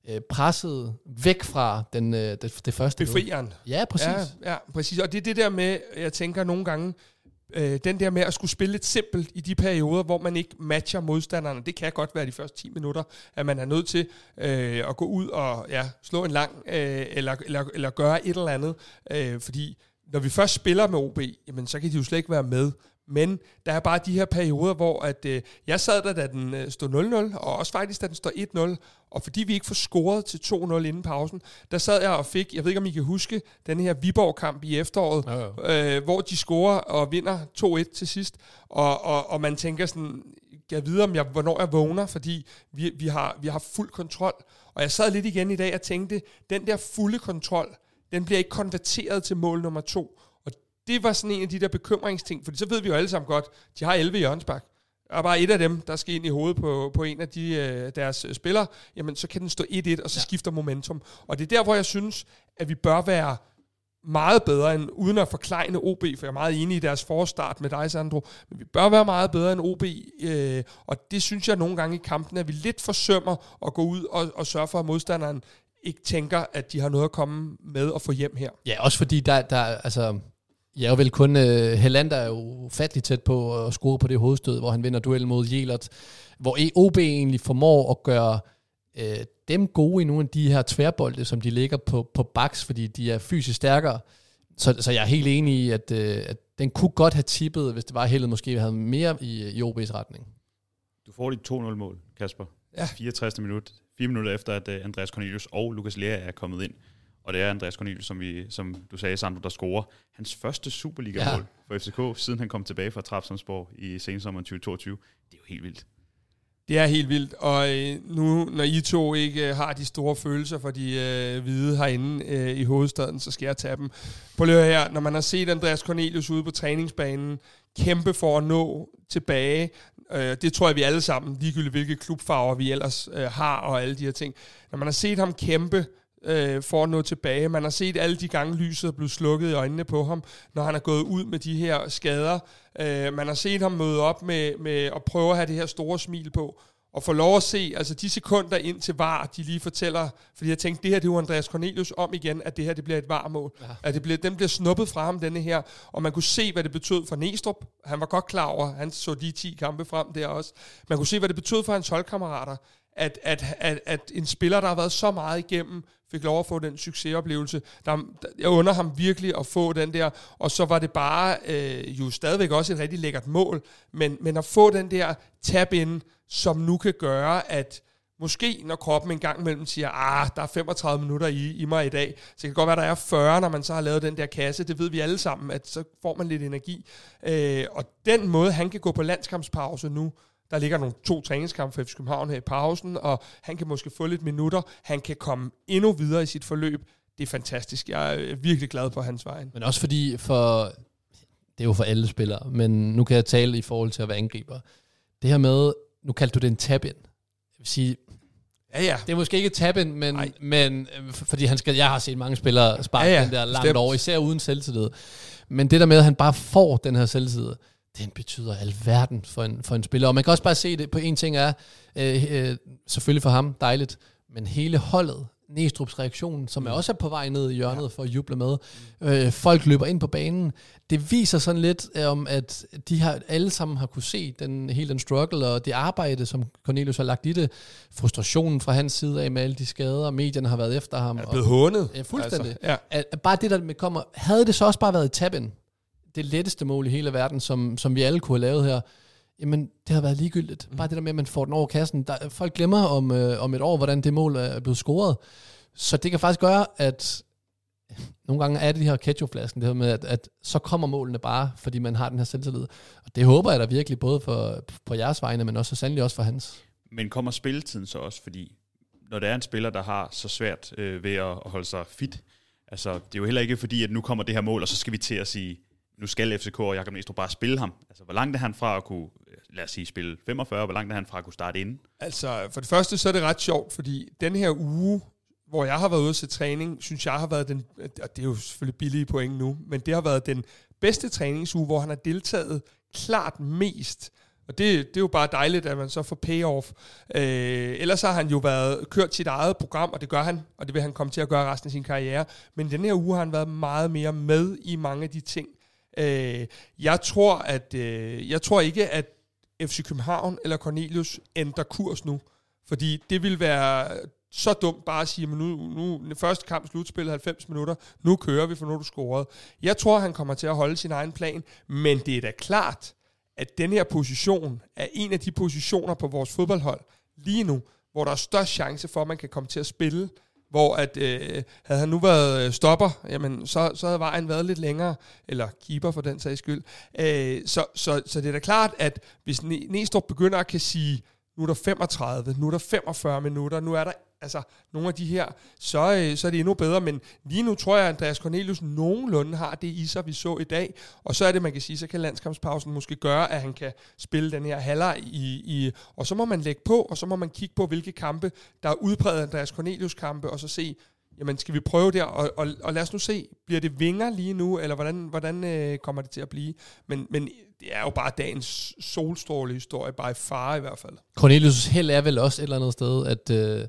øh, presset væk fra den, øh, det, det første. Befrieren. Ja, præcis. Ja, ja, præcis. Og det er det der med, jeg tænker nogle gange, øh, den der med at skulle spille lidt simpelt i de perioder, hvor man ikke matcher modstanderne. Det kan godt være de første ti minutter, at man er nødt til øh, at gå ud og ja, slå en lang, øh, eller, eller, eller gøre et eller andet. Øh, fordi når vi først spiller med O B, jamen, så kan de jo slet ikke være med. Men der er bare de her perioder, hvor at, øh, jeg sad der, da den øh, stod nul nul, og også faktisk, da den står et nul. Og fordi vi ikke får scoret til to nul inden pausen, der sad jeg og fik, jeg ved ikke, om I kan huske, den her Viborg-kamp i efteråret, ja, ja. Øh, hvor de scorer og vinder to et til sidst. Og, og, og man tænker sådan, jeg ved om jeg, hvornår jeg vågner, fordi vi, vi, har, vi har fuld kontrol. Og jeg sad lidt igen i dag og tænkte, den der fulde kontrol, den bliver ikke konverteret til mål nummer to. Det var sådan en af de der bekymringsting, for så ved vi jo alle sammen godt, de har elleve hjørnespark. Og bare et af dem, der skal ind i hovedet på, på en af de, øh, deres spillere, jamen så kan den stå et et, og så ja. skifter momentum. Og det er der, hvor jeg synes, at vi bør være meget bedre end, uden at forklejne O B, for jeg er meget enig i deres forstart med dig, Sandro, men vi bør være meget bedre end O B, øh, og det synes jeg nogle gange i kampen, at vi lidt forsømmer at gå ud og, og sørge for, at modstanderen ikke tænker, at de har noget at komme med og få hjem her. Ja, også fordi der, der altså... Ja, og vel kun uh, Helander er jo fattigt tæt på at score på det hovedstød, hvor han vinder duellen mod Jelert, hvor O B egentlig formår at gøre uh, dem gode i nogle af de her tværbolde, som de ligger på, på baks, fordi de er fysisk stærkere. Så, så jeg er helt enig i, at, uh, at den kunne godt have tippet, hvis det var heldet måske havde mere i, i O B's retning. Du får dit to nul mål, Kasper. Ja. fireogtres minut. Fire minutter efter, at uh, Andreas Cornelius og Lukas Lea er kommet ind. Og det er Andreas Cornelius, som, vi, som du sagde, Sandro, der scorer hans første Superliga-mål ja. for F C K, siden han kom tilbage fra Trabzonspor i sensommeren tyve toogtyve. Det er jo helt vildt. Det er helt vildt, og øh, nu, når I to ikke øh, har de store følelser for de øh, hvide herinde øh, i hovedstaden, så skal jeg tage dem. På løbet her, når man har set Andreas Cornelius ude på træningsbanen, kæmpe for at nå tilbage, øh, det tror jeg, vi alle sammen, ligegyldigt hvilke klubfarver vi ellers øh, har, og alle de her ting. Når man har set ham kæmpe, Øh, for at nå tilbage. Man har set alle de gange lyset er blevet slukket i øjnene på ham, når han er gået ud med de her skader. Øh, man har set ham møde op med, med at prøve at have det her store smil på, og få lov at se, altså de sekunder ind til V A R, de lige fortæller, fordi jeg tænkte, det her det er jo Andreas Cornelius om igen, at det her det bliver et V A R-mål. Ja. At det bliver, den bliver snuppet fra ham, denne her, og man kunne se, hvad det betød for Næstrup. Han var godt klar over, han så de ti kampe frem der også. Man kunne se, hvad det betød for hans holdkammerater, at, at, at, at en spiller, der har været så meget igennem, fik lov at få den succesoplevelse. Der, jeg under ham virkelig at få den der, og så var det bare øh, jo stadigvæk også et rigtig lækkert mål, men, men at få den der tap-in, som nu kan gøre, at måske når kroppen en gang imellem siger, ah, der er femogtredive minutter i, i mig i dag, så det kan godt være, der er fyrre, når man så har lavet den der kasse, det ved vi alle sammen, at så får man lidt energi. Øh, og den måde, han kan gå på landskampspause nu, der ligger nogle to træningskampe for F C København her i pausen, og han kan måske få lidt minutter. Han kan komme endnu videre i sit forløb. Det er fantastisk. Jeg er virkelig glad på hans vej. Men også fordi, for det er jo for alle spillere, men nu kan jeg tale i forhold til at være angriber. Det her med, nu kaldte du det en tap-in. Jeg vil sige, ja, ja. Det er måske ikke et tap-in, men, men fordi han skal, jeg har set mange spillere sparke ja, ja. den der langt Stemt. over, især uden selvtillid. Men det der med, at han bare får den her selvtillid, den betyder alverden for en, for en spiller. Og man kan også bare se det på en ting er, øh, øh, selvfølgelig for ham, dejligt, men hele holdet, Næstrups reaktion, som er også er på vej ned i hjørnet ja. for at juble med. Øh, folk løber ind på banen. Det viser sådan lidt om, at de har alle sammen har kunne se den, hele den struggle og det arbejde, som Cornelius har lagt i det. Frustrationen fra hans side af med alle de skader, medierne har været efter ham. Er blevet hånet. Ja, fuldstændig. Altså, ja. At, at bare det, der kommer, havde det så også bare været et tab-in, det letteste mål i hele verden, som, som vi alle kunne have lavet her, jamen, det har været ligegyldigt. Bare det der med, at man får den over kassen. Der, folk glemmer om, øh, om et år, hvordan det mål er blevet scoret. Så det kan faktisk gøre, at nogle gange er det de her ketchupflasken, det her med, at, at så kommer målene bare, fordi man har den her selvtillid. Og det håber jeg da virkelig, både for, på jeres vegne, men også så sandelig også for hans. Men kommer spilletiden så også, fordi når der er en spiller, der har så svært øh, ved at holde sig fit, altså det er jo heller ikke fordi, at nu kommer det her mål, og så skal vi til at sige, nu skal F C K og Jakob Næstrup bare spille ham. Altså, hvor langt er han fra at kunne, lad os sige, spille femogfyrre, hvor langt er han fra at kunne starte inden? Altså, for det første, så er det ret sjovt, fordi den her uge, hvor jeg har været ude at se træning, synes jeg har været den, og det er jo selvfølgelig billige point nu, men det har været den bedste træningsuge, hvor han har deltaget klart mest Og det, det er jo bare dejligt, at man så får payoff. Øh, ellers har han jo været kørt sit eget program, og det gør han, og det vil han komme til at gøre resten af sin karriere. Men den her uge har han været meget mere med i mange af de ting. Øh, jeg tror, at øh, jeg tror ikke, at F C København eller Cornelius ændrer kurs nu, fordi det vil være så dumt bare at sige, at nu, nu første kamp slutspillet halvfems minutter, nu kører vi, for nu er du scoret. Jeg tror, han kommer til at holde sin egen plan, men det er da klart, at den her position er en af de positioner på vores fodboldhold lige nu, hvor der er størst chance for, at man kan komme til at spille, hvor at, øh, havde han nu været stopper, jamen, så, så havde vejen været lidt længere, eller keeper for den sags skyld. Øh, så, så, så det er da klart, at hvis Næstrup begynder at kan sige, nu er der femogtredive, nu er der femogfyrre minutter, nu er der altså nogle af de her, så, øh, så er det endnu bedre, men lige nu tror jeg, at Andreas Cornelius nogenlunde har det i sig, vi så i dag, og så er det, man kan sige, så kan landskampspausen måske gøre, at han kan spille den her halvleg i, i, og så må man lægge på, og så må man kigge på, hvilke kampe, der er udpræget Andreas Cornelius kampe, og så se, jamen skal vi prøve der, og, og, og lad os nu se, bliver det vinger lige nu, eller hvordan, hvordan øh, kommer det til at blive, men, men det er jo bare dagens solstråle historie, bare i fare i hvert fald. Cornelius held er vel også et eller andet sted, at øh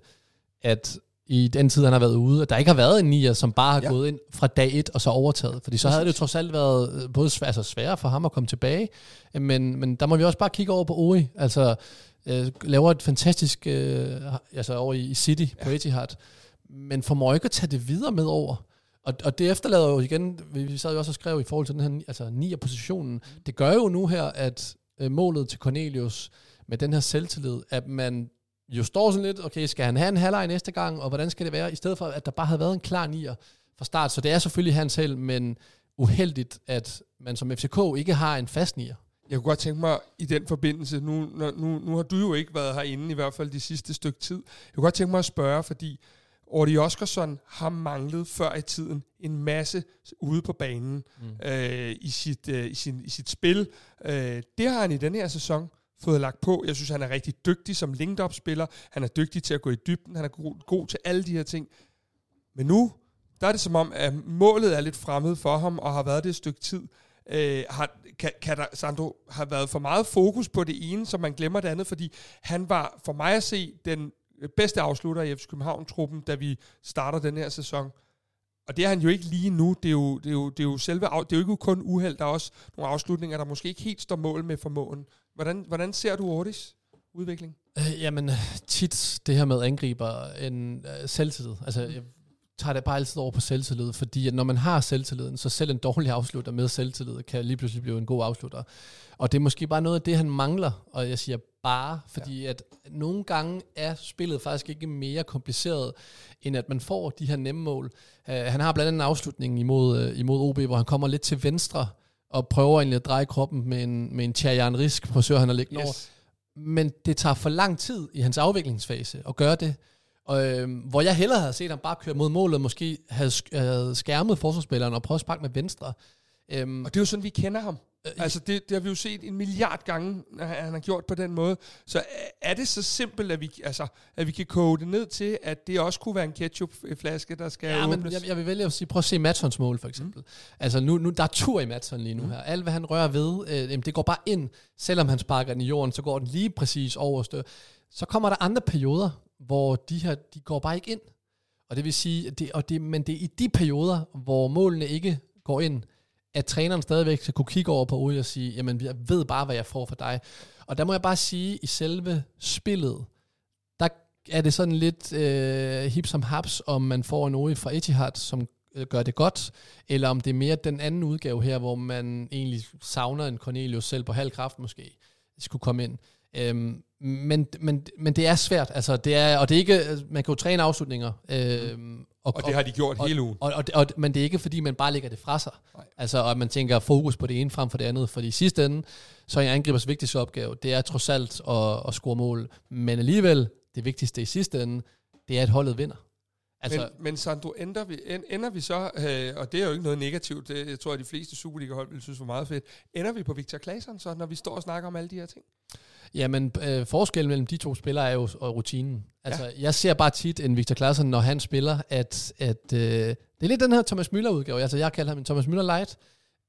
at i den tid, han har været ude, at der ikke har været en nier, som bare har ja. gået ind fra dag et og så overtaget. Fordi så havde det trods alt været både svært, altså sværere for ham at komme tilbage. Men, men der må vi også bare kigge over på Ori. Altså øh, laver et fantastisk, øh, altså over i City ja. på Etihad. Men formår ikke at tage det videre med over. Og, og det efterlader jo igen, vi sad jo også og skrev i forhold til den her altså nier-positionen. Det gør jo nu her, at øh, målet til Cornelius med den her selvtillid, at man jo står sådan lidt, okay, skal han have en halvleg næste gang, og hvordan skal det være, i stedet for, at der bare havde været en klar nier fra start. Så det er selvfølgelig hans held, men uheldigt, at man som F C K ikke har en fast nier. Jeg kunne godt tænke mig i den forbindelse, nu, nu, nu har du jo ikke været herinde, i hvert fald de sidste stykke tid. Jeg kunne godt tænke mig at spørge, fordi Ordi Oskarsson har manglet før i tiden en masse ude på banen mm. øh, i, sit, øh, i, sin, i sit spil. Øh, det har han i denne her sæson fået lagt på. Jeg synes, han er rigtig dygtig som linked-up-spiller. Han er dygtig til at gå i dybden. Han er god, god til alle de her ting. Men nu, der er det som om, at målet er lidt fremmed for ham, og har været det et stykke tid. Øh, har, kan, kan der, Sandro, har været for meget fokus på det ene, så man glemmer det andet, fordi han var, for mig at se, den bedste afslutter i F C København-truppen, da vi starter den her sæson. Og det er han jo ikke lige nu. Det er jo, det er jo, det er jo selve, det er jo ikke kun uheld. Der er også nogle afslutninger, der måske ikke helt står mål med formåen. Hvordan, hvordan ser du Ordis udvikling? Øh, jamen, tit det her med angriber en uh, selvtillid. Altså, jeg tager det bare altid over på selvtillid, fordi at når man har selvtilliden, så selv en dårlig afslutter med selvtillid kan lige pludselig blive en god afslutter. Og det er måske bare noget af det, han mangler, og jeg siger bare, fordi ja. at nogle gange er spillet faktisk ikke mere kompliceret, end at man får de her nemme mål. Uh, han har blandt andet en afslutning imod, uh, imod O B, hvor han kommer lidt til venstre, og prøver egentlig at dreje kroppen med en, med en Tjerjan Risk, forsøger han at lægge yes. over. Men det tager for lang tid i hans afviklingsfase at gøre det. Og, øh, hvor jeg hellere havde set ham bare køre mod målet, måske havde, havde skærmet forsvarsspilleren og prøvet at sparke med venstre. Øhm, og det er jo sådan, vi kender ham. Øh, altså det, det har vi jo set en milliard gange, at han har gjort på den måde. Så er det så simpelt, at vi, altså, at vi kan koge det ned til, at det også kunne være en ketchupflaske, der skal ja, åbnes? Men jeg, jeg vil vælge at sige, prøv at se Matssons mål for eksempel. Mm. Altså nu, nu, der er tur i Madsson lige nu mm. her. Alt hvad han rører ved, øh, det går bare ind. Selvom han sparker den i jorden, så går den lige præcis over. Så kommer der andre perioder, hvor de her, de går bare ikke ind. Og det vil sige, det, og det, men det er i de perioder, hvor målene ikke går ind, at træneren stadigvæk skal kunne kigge over på Uri og sige, jamen jeg ved bare, hvad jeg får for dig. Og der må jeg bare sige, i selve spillet, der er det sådan lidt øh, hip som haps, om man får en Uri fra Etihad, som øh, gør det godt, eller om det er mere den anden udgave her, hvor man egentlig savner en Cornelius selv på halv kraft måske, skulle komme ind. Øhm, men, men, men det er svært, altså det er, og det er ikke, man kan jo træne afslutninger. Øhm, og, og det har de gjort og, hele ugen. Og, og, og, men det er ikke, fordi man bare lægger det fra sig. Nej. Altså, og man tænker fokus på det ene frem for det andet, fordi i sidste ende, så er en angribers vigtigste opgave, det er trods alt at, at score mål. Men alligevel, det vigtigste i sidste ende, det er, at holdet vinder. Altså, men, men Sandro, ender vi, ender vi så, øh, og det er jo ikke noget negativt, det, jeg tror, at de fleste Superliga-hold vil synes var meget fedt, ender vi på Victor Claesson så, når vi står og snakker om alle de her ting? Jamen, øh, forskellen mellem de to spillere er jo rutinen. Altså, ja. Jeg ser bare tit en Victor Claesson, når han spiller, at, at øh, det er lidt den her Thomas Müller-udgave. Altså, jeg kalder ham en Thomas Müller-light.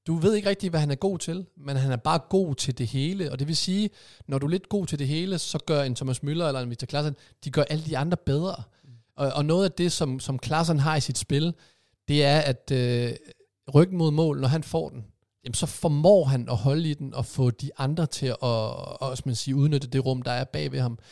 du ved ikke rigtig, hvad han er god til, men han er bare god til det hele, og det vil sige, når du er lidt god til det hele, så gør en Thomas Müller eller en Victor Claesson, de gør alle de andre bedre. Mm. Og, og noget af det, som, som Claesson har i sit spil, det er, at øh, ryggen mod mål, når han får den, jamen, så formår han at holde i den og få de andre til at og, man siger, udnytte det rum, der er bag ved ham.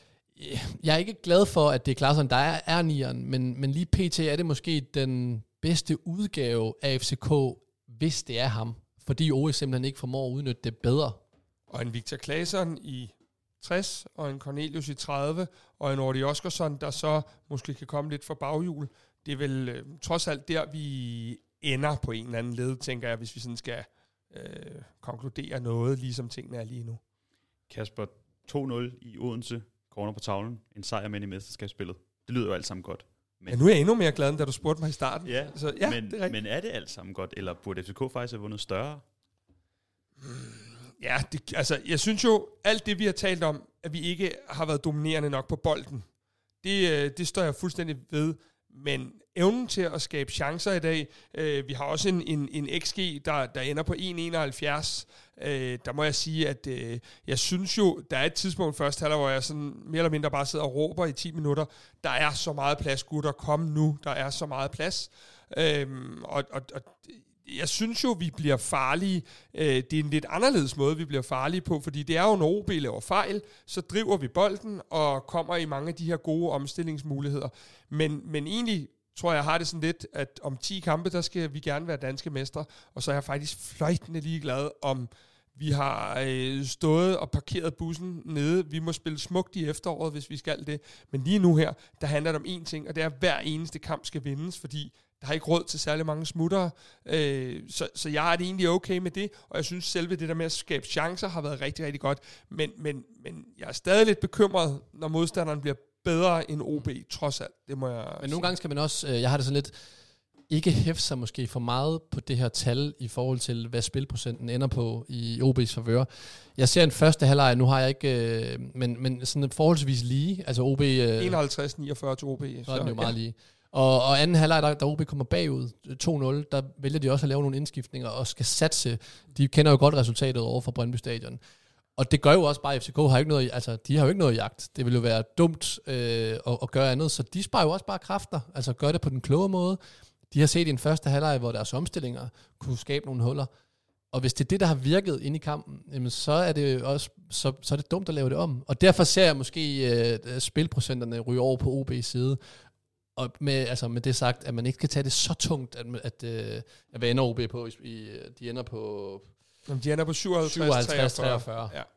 Jeg er ikke glad for, at det er Claesson, der er, er nieren, men, men lige pt. Er det måske den bedste udgave af F C K, hvis det er ham, fordi O S simpelthen ikke formår at udnytte det bedre. Og en Victor Claesson i tres, og en Cornelius i tredive, og en Audi Oskarsson, der så måske kan komme lidt fra baghjul. Det er vel øh, trods alt der, vi ender på en eller anden led, tænker jeg, hvis vi sådan skal øh, konkludere noget, ligesom tingene er lige nu. Kasper, to nul i Odense, corner på tavlen, en sejr med i mesterskabsspillet. Det lyder jo alt sammen godt. Men ja, nu er jeg endnu mere glad, end da du spurgte mig i starten. Ja, så, ja men, det er men er det alt sammen godt, eller burde F C K faktisk have vundet større? Mm, ja, det, altså jeg synes jo, alt det vi har talt om, at vi ikke har været dominerende nok på bolden, det, det står jeg fuldstændig ved. Men evnen til at skabe chancer i dag, øh, vi har også en, en, en X G, der, der ender på en komma enoghalvfjerds. Øh, der må jeg sige, at øh, jeg synes jo, der er et tidspunkt først halvleg, hvor jeg sådan mere eller mindre bare sidder og råber i ti minutter, der er så meget plads, gutter, kom nu, der er så meget plads. Øh, og, og, og jeg synes jo, vi bliver farlige. Det er en lidt anderledes måde, vi bliver farlige på, fordi det er jo, når O B laver fejl, så driver vi bolden og kommer i mange af de her gode omstillingsmuligheder. Men, men egentlig tror jeg, jeg har det sådan lidt, at om ti kampe, der skal vi gerne være danske mestre, og så er jeg faktisk fløjtende ligeglad, om vi har øh, stået og parkeret bussen nede. Vi må spille smukt i efteråret, hvis vi skal det. Men lige nu her, der handler det om én ting, og det er, at hver eneste kamp skal vindes, fordi der har ikke råd til særlig mange smuttere. Øh, så, så jeg er det egentlig okay med det, og jeg synes selve det der med at skabe chancer har været rigtig, rigtig godt. Men, men, men jeg er stadig lidt bekymret, når modstanderen bliver bedre end O B, trods alt. Det må jeg Men sige. nogle gange skal man også, øh, jeg har det sådan lidt, ikke hæfte sig måske for meget på det her tal i forhold til, hvad spilprocenten ender på i O B's favør. Jeg ser en første halvleg, nu har jeg ikke, øh, men, men sådan forholdsvis lige, altså O B... Øh, enoghalvtreds niogfyrre til O B. Så er den jo meget lige. Og, og anden halvleg, der, der O B kommer bagud to nul, der vælger de også at lave nogle indskiftninger og skal satse. De kender jo godt resultatet over fra Brøndby Stadion. Og det gør jo også bare, at F C K har ikke noget, altså de har jo ikke noget jagt. Det vil jo være dumt øh, at, at gøre andet, så de sparer jo også bare kræfter, altså gør det på den kloge måde. De har set i en første halvleg, hvor deres omstillinger kunne skabe nogle huller. Og hvis det er det, der har virket inde i kampen, jamen så er det også så, så er det dumt at lave det om. Og derfor ser jeg måske øh, spilprocenterne ryge over på O B's side. Og med, altså med det sagt, at man ikke kan tage det så tungt, at, at, at, at hvad ender O B på? I, de ender på... Jamen, de ender på syvoghalvtreds treogfyrre. Ja.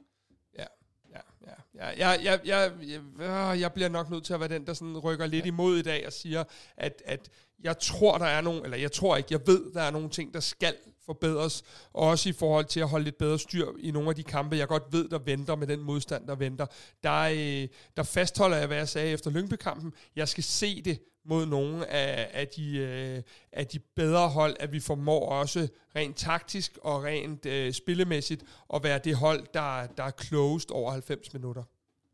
Ja, ja, ja. ja. Jeg, jeg, jeg, jeg, jeg bliver nok nødt til at være den, der sådan rykker lidt ja. imod i dag og siger, at, at jeg tror, der er nogle, eller jeg tror ikke, jeg ved, der er nogle ting, der skal forbedres, også i forhold til at holde lidt bedre styr i nogle af de kampe, jeg godt ved, der venter med den modstand, der venter. Der, der fastholder jeg, hvad jeg sagde efter Lyngby-kampen. Jeg skal se det mod nogle af, af, de, øh, af de bedre hold, at vi formår også rent taktisk og rent øh, spillemæssigt at være det hold, der, der er closed over halvfems minutter.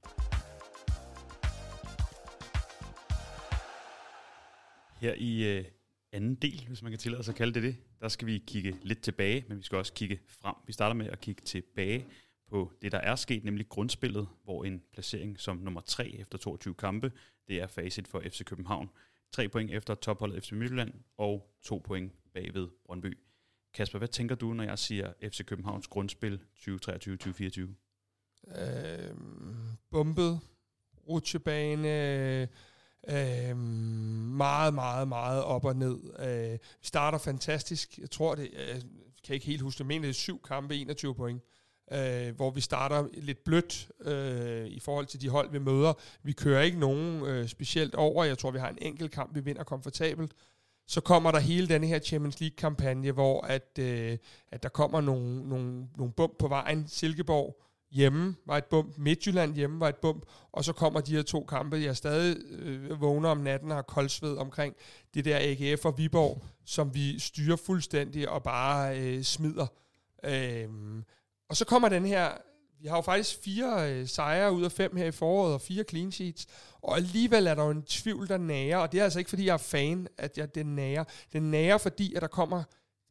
Her i øh, anden del, hvis man kan tillade sig at kalde det det, der skal vi kigge lidt tilbage, men vi skal også kigge frem. Vi starter med at kigge tilbage på det, der er sket, nemlig grundspillet, hvor en placering som nummer tre efter toogtyve kampe, det er facit for F C København. Tre point efter topholdet F C Midtjylland og to point bagved Brøndby. Kasper, hvad tænker du, når jeg siger F C Københavns grundspil tyve treogtyve til fireogtyve? Øh, bumpet, rutsjebane, øh, meget, meget, meget op og ned. Øh, vi starter fantastisk. Jeg tror, det øh, kan ikke helt huske, jeg mener, det er syv kampe, enogtyve point. Øh, hvor vi starter lidt blødt øh, i forhold til de hold, vi møder. Vi kører ikke nogen øh, specielt over. Jeg tror, vi har en enkelt kamp, vi vinder komfortabelt. Så kommer der hele denne her Champions League-kampagne, hvor at, øh, at der kommer nogle, nogle, nogle bump på vejen. Silkeborg hjemme var et bump, Midtjylland hjemme var et bump, og så kommer de her to kampe. Jeg stadig øh, vågner om natten og har koldsved omkring det der A G F og Viborg, som vi styrer fuldstændig og bare øh, smider. Øh, Og så kommer den her, vi har jo faktisk fire øh, sejre ud af fem her i foråret, og fire clean sheets, og alligevel er der jo en tvivl, der nærer, og det er altså ikke, fordi jeg er fan, at jeg, den nærer. Den nærer, fordi at der kommer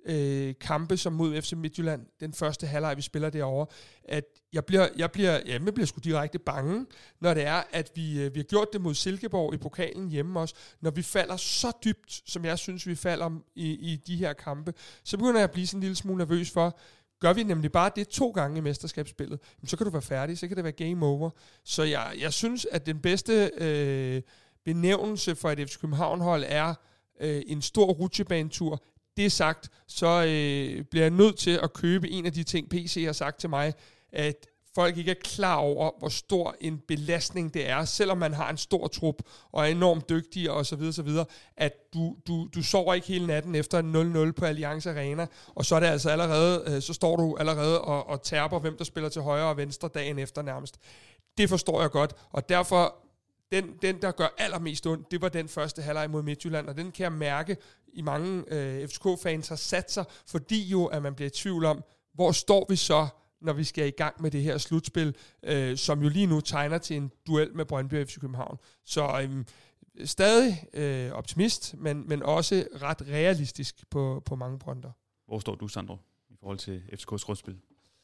øh, kampe som mod F C Midtjylland, den første halvleg, vi spiller derovre, at jeg bliver, jeg bliver, ja, jeg bliver sgu direkte bange, når det er, at vi, øh, vi har gjort det mod Silkeborg i pokalen hjemme også, når vi falder så dybt, som jeg synes, vi falder i, i de her kampe, så begynder jeg at blive sådan en lille smule nervøs for, gør vi nemlig bare det to gange i mesterskabsspillet, så kan du være færdig, så kan det være game over. Så jeg, jeg synes, at den bedste øh, benævnelse for et F C København-hold er øh, en stor rutsjebanetur. Det sagt, så øh, bliver jeg nødt til at købe en af de ting, P C har sagt til mig, at folk ikke er klar over, hvor stor en belastning det er, selvom man har en stor trup og er enormt dygtig og så videre, så videre, at du, du, du sover ikke hele natten efter nul nul på Allianz Arena, og så er det altså allerede, øh, så står du allerede og, og tærper, hvem der spiller til højre og venstre dagen efter nærmest. Det forstår jeg godt, og derfor den, den der gør allermest ondt, det var den første halvleg mod Midtjylland, og den kan jeg mærke, i mange øh, F C K-fans har sat sig, fordi jo, at man bliver i tvivl om, hvor står vi så, når vi skal i gang med det her slutspil, øh, som jo lige nu tegner til en duel med Brøndby og F C København. Så øh, stadig øh, optimist, men, men også ret realistisk på, på mange fronter. Hvor står du, Sandro, i forhold til F C K's grundspil?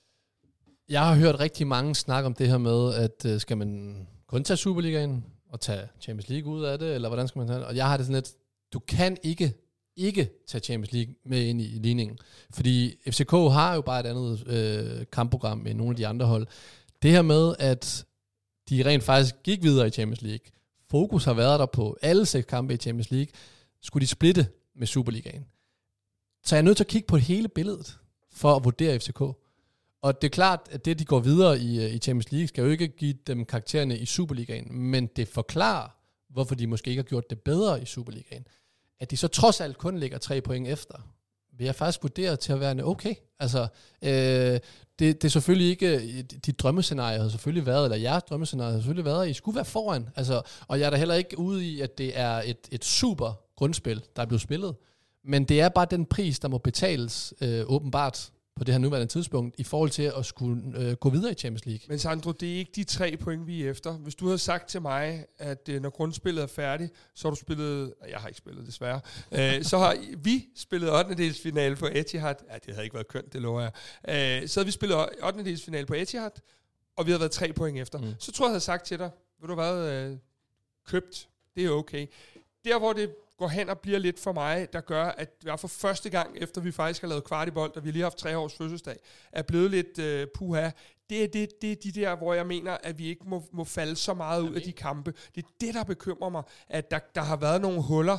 Jeg har hørt rigtig mange snakke om det her med, at øh, skal man kun tage Superligaen og tage Champions League ud af det, eller hvordan skal man tage det? Og jeg har det sådan lidt, du kan ikke ikke tage Champions League med ind i ligningen. Fordi F C K har jo bare et andet øh, kampprogram end nogle af de andre hold. Det her med, at de rent faktisk gik videre i Champions League. Fokus har været der på alle seks kampe i Champions League. Skulle de splitte med Superligaen. Så jeg er nødt til at kigge på hele billedet for at vurdere F C K. Og det er klart, at det, de går videre i, i Champions League, skal jo ikke give dem karaktererne i Superligaen, men det forklarer, hvorfor de måske ikke har gjort det bedre i Superligaen. At de så trods alt kun ligger tre point efter, vil jeg faktisk vurdere til at være okay. Altså, øh, det, det er selvfølgelig ikke, dit drømmescenarie havde selvfølgelig været, eller jeres drømmescenarie havde selvfølgelig været, at I skulle være foran. Altså, og jeg er da heller ikke ude i, at det er et, et super grundspil, der er blevet spillet. Men det er bare den pris, der må betales øh, åbenbart på det her nuværende tidspunkt, i forhold til at skulle øh, gå videre i Champions League. Men Sandro, det er ikke de tre point, vi er efter. Hvis du havde sagt til mig, at øh, når grundspillet er færdigt, så har du spillet, jeg har ikke spillet desværre, øh, så har vi spillet ottendedelsfinale på Etihad. Ja, det havde ikke været kønt, det lover jeg. Øh, så havde vi spillet ottendedelsfinale på Etihad, og vi havde været tre point efter. Mm. Så tror jeg, jeg havde sagt til dig, ved du hvad, øh, købt, det er okay. Der, hvor det går hen og bliver lidt for mig, der gør, at jeg for første gang, efter vi faktisk har lavet kvartibold, og vi lige har haft tre års fødselsdag, er blevet lidt øh, puha. Det er, det, det er de der, hvor jeg mener, at vi ikke må, må falde så meget ud af de kampe. Det er det, der bekymrer mig, at der, der har været nogle huller,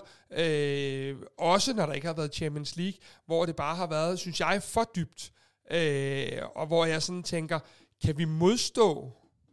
øh, også når der ikke har været Champions League, hvor det bare har været, synes jeg, for dybt. Øh, og hvor jeg sådan tænker, kan vi modstå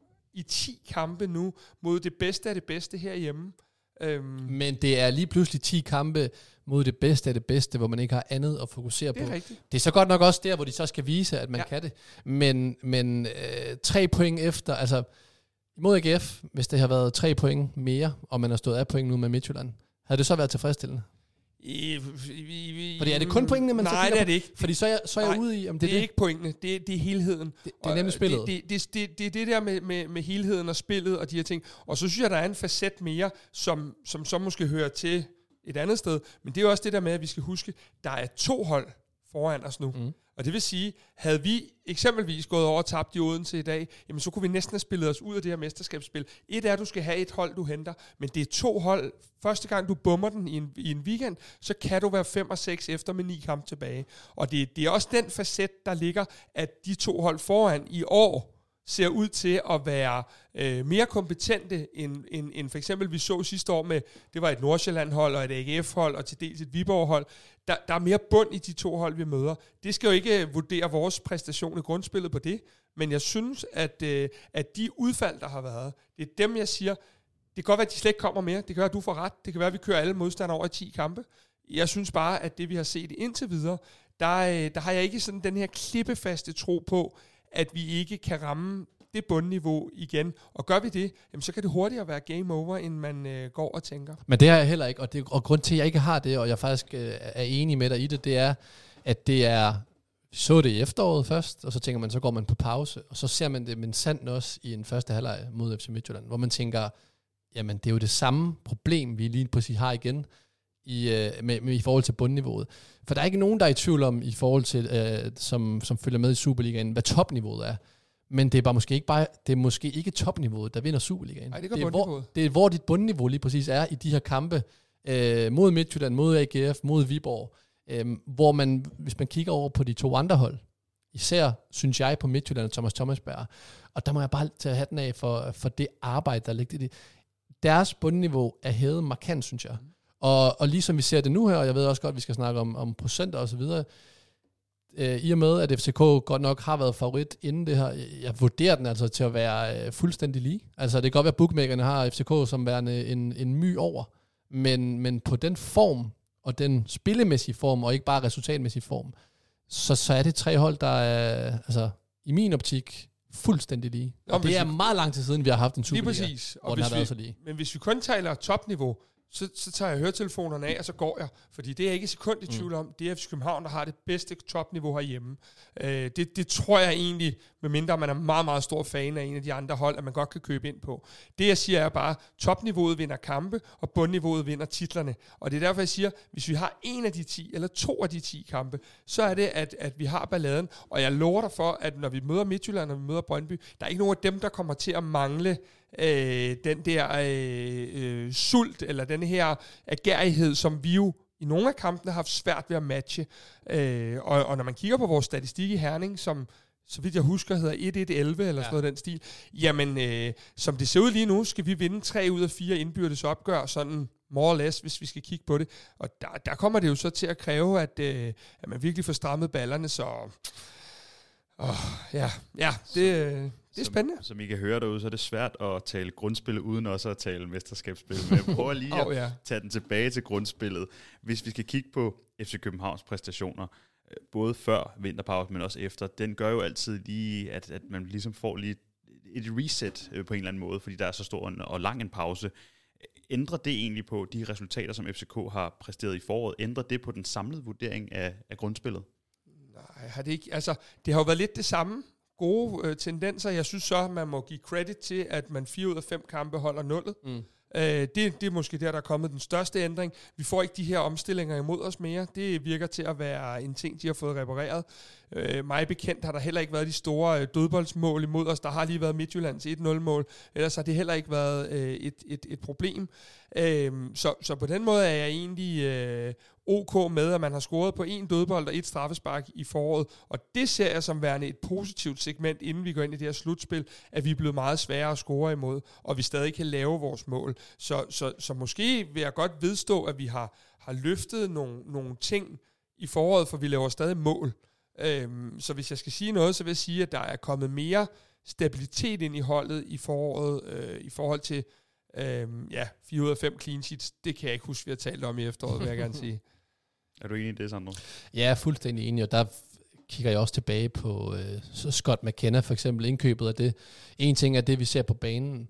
i ti kampe nu mod det bedste af det bedste herhjemme? Øhm. Men det er lige pludselig ti kampe mod det bedste af det bedste, hvor man ikke har andet at fokusere det er på. Rigtigt. Det er så godt nok også der, hvor de så skal vise, at man ja. kan det. Men, men øh, tre point efter, altså imod A G F, hvis det har været tre point mere, og man har stået af point nu med Midtjylland, havde det så været tilfredsstillende? I, i, i, Fordi er det kun pointene, man nej, så kigger på? Nej, det er det ikke. Fordi så er jeg, så er jeg nej, ude i, om det, det er det ikke pointene, det, det er helheden. Det, det er nemlig spillet. Det, det, det, det, det er det der med, med, med helheden og spillet og de her ting. Og så synes jeg, der er en facet mere, som, som så måske hører til et andet sted. Men det er jo også det der med, at vi skal huske, der er to hold foran os nu. Mm. Og det vil sige, havde vi eksempelvis gået over og tabt i Odense i dag, jamen så kunne vi næsten have spillet os ud af det her mesterskabsspil. Et er, at du skal have et hold, du henter, men det er to hold. Første gang du bomber den i en, i en weekend, så kan du være fem og seks efter med ni kampe tilbage. Og det, det er også den facet, der ligger, at de to hold foran i år ser ud til at være øh, mere kompetente, end, end, end for eksempel vi så sidste år med, det var et Nordsjælland-hold og et A G F-hold, og til dels et Viborg-hold. Der, der er mere bund i de to hold, vi møder. Det skal jo ikke vurdere vores præstation i grundspillet på det, men jeg synes, at, øh, at de udfald, der har været, det er dem, jeg siger, det kan godt være, at de slet ikke kommer mere. Det kan være, at du får ret. Det kan være, at vi kører alle modstandere over i ti kampe. Jeg synes bare, at det, vi har set indtil videre, der, øh, der har jeg ikke sådan den her klippefaste tro på, at vi ikke kan ramme det bundniveau igen. Og gør vi det, jamen, så kan det hurtigere være game over, end man øh, går og tænker. Men det har jeg heller ikke, og, det, og grund til, at jeg ikke har det, og jeg faktisk øh, er enig med dig i det, det er, at det er, så det i efteråret først, og så tænker man, så går man på pause, og så ser man det men sandt også i en første halvleg mod F C Midtjylland, hvor man tænker, jamen det er jo det samme problem, vi lige præcis har igen. i, øh, med, med, i forhold til bundniveauet. For der er ikke nogen, der er i tvivl om, i forhold til, øh, som, som følger med i Superligaen, hvad topniveauet er. Men det er bare måske ikke bare, det er måske ikke topniveauet, der vinder Superligaen. Nej, det, det, er, hvor, det er, hvor dit bundniveau lige præcis er i de her kampe øh, mod Midtjylland, mod A G F, mod Viborg, øh, hvor man, hvis man kigger over på de to andre hold, især synes jeg på Midtjylland og Thomas Thomasberg, og der må jeg bare tage hatten af for, for det arbejde, der ligger i det. Deres bundniveau er hævet markant, synes jeg. Og, og ligesom vi ser det nu her, og jeg ved også godt, at vi skal snakke om, om procenter og så videre, øh, i og med, at F C K godt nok har været favorit inden det her, jeg vurderer den altså til at være øh, fuldstændig lige. Altså det kan godt være, at bookmakerne har F C K som værende en, en my over, men, men på den form, og den spillemæssige form, og ikke bare resultatmæssige form, så, så er det tre hold, der er, altså i min optik, fuldstændig lige. Og Nå, det er vi, meget lang tid siden, vi har haft en Superliga, lige præcis. Og hvor den har været vi, så lige. Men hvis vi kun taler topniveau, Så, så tager jeg høretelefonerne af, og så går jeg. Fordi det er jeg ikke et sekund i tvivl om. Det er F C København, der har det bedste topniveau herhjemme. Øh, det, det tror jeg egentlig, medmindre man er meget, meget stor fan af en af de andre hold, at man godt kan købe ind på. Det jeg siger er bare, topniveauet vinder kampe, og bundniveauet vinder titlerne. Og det er derfor, jeg siger, hvis vi har en af de ti, eller to af de ti kampe, så er det, at, at vi har balladen. Og jeg lover dig for, at når vi møder Midtjylland, og vi møder Brøndby, der er ikke nogen af dem, der kommer til at mangle Øh, den der øh, øh, sult, eller den her agerighed, som vi jo i nogle af kampene har haft svært ved at matche. Øh, og, og når man kigger på vores statistik i Herning, som så vidt jeg husker hedder et et elleve, eller ja. sådan noget den stil, jamen øh, som det ser ud lige nu, skal vi vinde tre ud af fire indbyrdes opgør, sådan more or less, hvis vi skal kigge på det. Og der, der kommer det jo så til at kræve, at, øh, at man virkelig får strammet ballerne, så åh, ja, ja, det... Det er spændende. Som, som I kan høre derude, så er det svært at tale grundspil, uden også at tale mesterskabsspil. Men jeg prøver lige oh, at ja. tage den tilbage til grundspillet. Hvis vi skal kigge på F C Københavns præstationer, både før vinterpause, men også efter, den gør jo altid lige, at, at man ligesom får lige et reset på en eller anden måde, fordi der er så stor en, og lang en pause. Ændrer det egentlig på de resultater, som F C K har præsteret i foråret? Ændrer det på den samlede vurdering af, af grundspillet? Nej, har det ikke. Altså, det har jo været lidt det samme. Gode øh, tendenser. Jeg synes så, at man må give credit til, at man fire ud af fem kampe holder nullet. Mm. Øh, det, det er måske der, der er kommet den største ændring. Vi får ikke de her omstillinger imod os mere. Det virker til at være en ting, de har fået repareret. Øh, mig bekendt har der heller ikke været de store øh, dødboldsmål imod os. Der har lige været Midtjyllands et nul-mål. Ellers har det heller ikke været øh, et, et, et problem. Øh, så, så på den måde er jeg egentlig øh, ok med, at man har scoret på en dødbold og et straffespark i foråret. Og det ser jeg som værende et positivt segment, inden vi går ind i det her slutspil, at vi er blevet meget sværere at score imod, og vi stadig kan lave vores mål. Så, så, så måske vil jeg godt vedstå, at vi har, har løftet nogle, nogle ting i foråret, for vi laver stadig mål. Øhm, så hvis jeg skal sige noget, så vil jeg sige, at der er kommet mere stabilitet ind i holdet i foråret, øh, i forhold til øhm, ja, fire ud af fem clean sheets. Det kan jeg ikke huske, vi har talt om i efteråret, vil jeg gerne sige. Er du enig i det, Sandro? Ja, jeg er fuldstændig enig, og der kigger jeg også tilbage på øh, Scott McKenna, for eksempel indkøbet af det. En ting er det, vi ser på banen,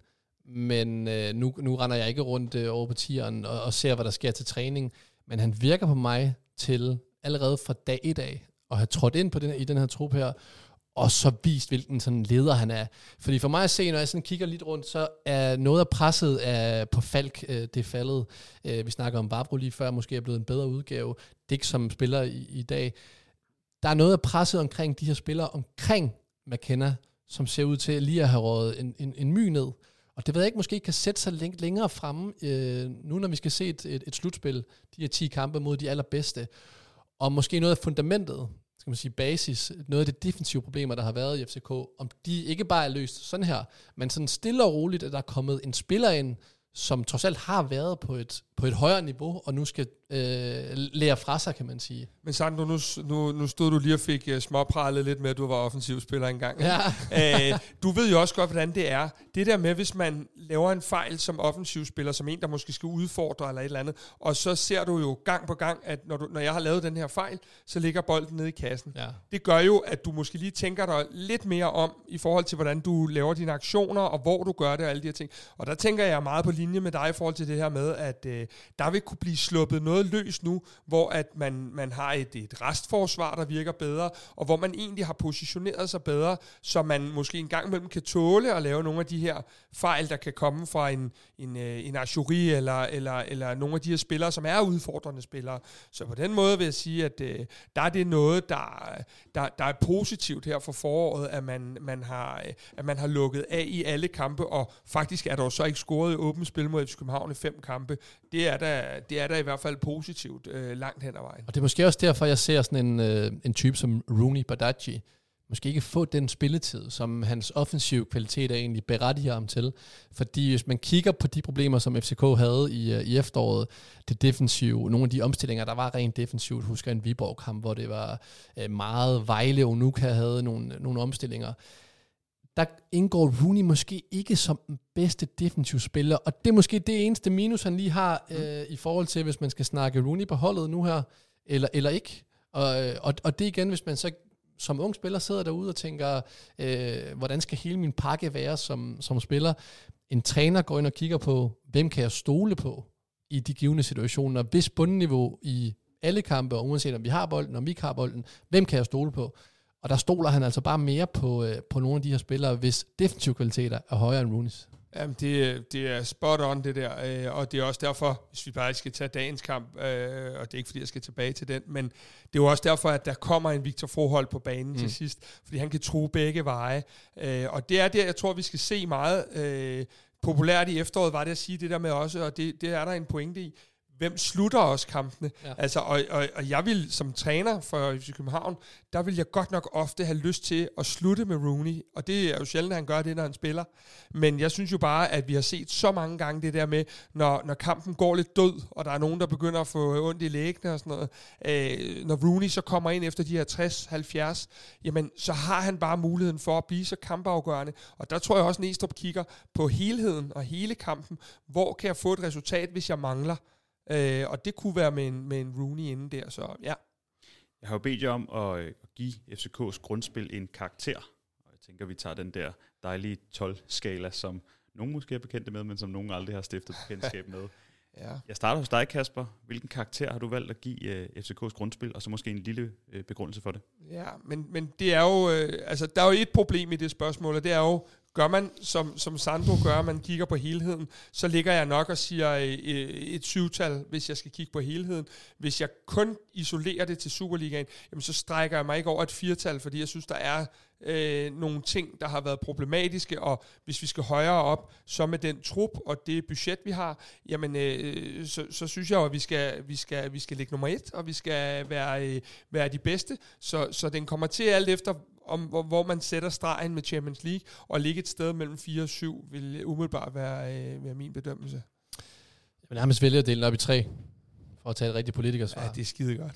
men øh, nu, nu render jeg ikke rundt øh, over på tieren og, og ser, hvad der sker til træning, men han virker på mig til allerede fra dag et af at have trådt ind på den, i den her trup her, og så vist, hvilken sådan leder han er. Fordi for mig at se, når jeg sådan kigger lidt rundt, så er noget af presset af, på Falk, øh, det er faldet. Øh, vi snakker om Barbro lige før, måske er blevet en bedre udgave. Dick som spiller i, i dag. Der er noget af presset omkring de her spillere, omkring McKenna, som ser ud til lige at have rådet en, en, en my ned. Og det ved jeg ikke, måske kan sætte sig læng- længere fremme, øh, nu når vi skal se et, et, et slutspil, de her ti kampe mod de allerbedste. Og måske noget af fundamentet, skal man sige basis, noget af de defensive problemer, der har været i F C K, om de ikke bare er løst sådan her, men sådan stille og roligt, at der er kommet en spiller ind, som trods alt har været på et, på et højere niveau, og nu skal øh, lære fra sig, kan man sige. Men Sandro, nu, nu, nu stod du lige og fik uh, småpralet lidt med, at du var offensiv spiller engang. Ja. Æ, du ved jo også godt, hvordan det er. Det der med, hvis man laver en fejl som offensiv spiller, som en, der måske skal udfordre eller et eller andet, og så ser du jo gang på gang, at når, du, når jeg har lavet den her fejl, så ligger bolden nede i kassen. Ja. Det gør jo, at du måske lige tænker dig lidt mere om, i forhold til, hvordan du laver dine aktioner, og hvor du gør det, og alle de her ting. Og der tænker jeg meget på linje med dig i forhold til det her med, at øh, der vil kunne blive sluppet noget noget løs nu, hvor at man, man har et, et restforsvar, der virker bedre, og hvor man egentlig har positioneret sig bedre, så man måske en gang imellem kan tåle at lave nogle af de her fejl, der kan komme fra en, en, en Achouri eller, eller, eller nogle af de her spillere, som er udfordrende spillere. Så på den måde vil jeg sige, at øh, der er det noget, der, der, der er positivt her for foråret, at man, man, har, at man har lukket af i alle kampe, og faktisk er der jo så ikke scoret i åbent spil mod F C København i fem kampe. Det er der, det er der i hvert fald positivt øh, langt hen ad vejen. Og det er måske også derfor, jeg ser sådan en, øh, en type som Rooney Badaji, måske ikke få den spilletid, som hans offensive kvaliteter egentlig berettiger ham til. Fordi hvis man kigger på de problemer, som F C K havde i, i efteråret, det defensive, nogle af de omstillinger, der var rent defensivt, husker en Viborg-kamp, hvor det var øh, meget Vejle, og Onuka havde nogle, nogle omstillinger. Der indgår Rooney måske ikke som den bedste defensive spiller, og det er måske det eneste minus, han lige har øh, i forhold til, hvis man skal snakke Rooney på holdet nu her, eller, eller ikke. Og, og, og det igen, hvis man så som ung spiller sidder derude og tænker, øh, hvordan skal hele min pakke være som, som spiller? En træner går ind og kigger på, hvem kan jeg stole på i de givne situationer? Hvis bundniveau i alle kampe, og uanset om vi har bolden, og vi ikke har bolden, hvem kan jeg stole på? Og der stoler han altså bare mere på, øh, på nogle af de her spillere, hvis defensive kvaliteter er højere end Rooney's. Jamen, det, det er spot on, det der, øh, og det er også derfor, hvis vi bare skal tage dagens kamp, øh, og det er ikke fordi, jeg skal tilbage til den, men det er jo også derfor, at der kommer en Victor Froholt på banen mm. til sidst, fordi han kan true begge veje, øh, og det er der, jeg tror, vi skal se meget øh, populært i efteråret, var det at sige det der med også, og det, det er der en pointe i, hvem slutter også kampene? Ja. Altså, og, og, og jeg vil som træner for F C København, der vil jeg godt nok ofte have lyst til at slutte med Rooney, og det er jo sjældent, at han gør det, når han spiller. Men jeg synes jo bare, at vi har set så mange gange det der med, når, når kampen går lidt død, og der er nogen, der begynder at få ondt i læggene og sådan noget. Øh, når Rooney så kommer ind efter de her tres halvfjerds, jamen, så har han bare muligheden for at blive så kampafgørende. Og der tror jeg også, at Næstrup kigger på helheden og hele kampen. Hvor kan jeg få et resultat, hvis jeg mangler? Øh, og det kunne være med en, med en Rooney inden der, så ja. Jeg har jo bedt jer om at, at give F C K's grundspil en karakter, og jeg tænker, vi tager den der dejlige tolv-skala, som nogen måske er bekendte med, men som nogen aldrig har stiftet bekendtskab med. Ja. Jeg starter hos dig, Kasper. Hvilken karakter har du valgt at give uh, F C K's grundspil, og så måske en lille uh, begrundelse for det? Ja, men, men det er jo, øh, altså der er jo et problem i det spørgsmål, og det er jo, gør man, som, som Sandro gør, man kigger på helheden, så ligger jeg nok og siger øh, et syvtal, hvis jeg skal kigge på helheden. Hvis jeg kun isolerer det til Superligaen, jamen, så strækker jeg mig ikke over et firtal, fordi jeg synes, der er øh, nogle ting, der har været problematiske, og hvis vi skal højere op, så med den trup og det budget, vi har, jamen, øh, så, så synes jeg jo, at vi skal, vi skal, vi skal ligge nummer et, og vi skal være, øh, være de bedste. Så, så den kommer til alt efter, om, hvor, hvor man sætter stregen med Champions League, og ligge et sted mellem fire og syv, vil umiddelbart være, øh, være min bedømmelse. Jeg vil nærmest vælge at dele den op i tre, for at tage et rigtigt politikersvar. Ja, det er skide godt.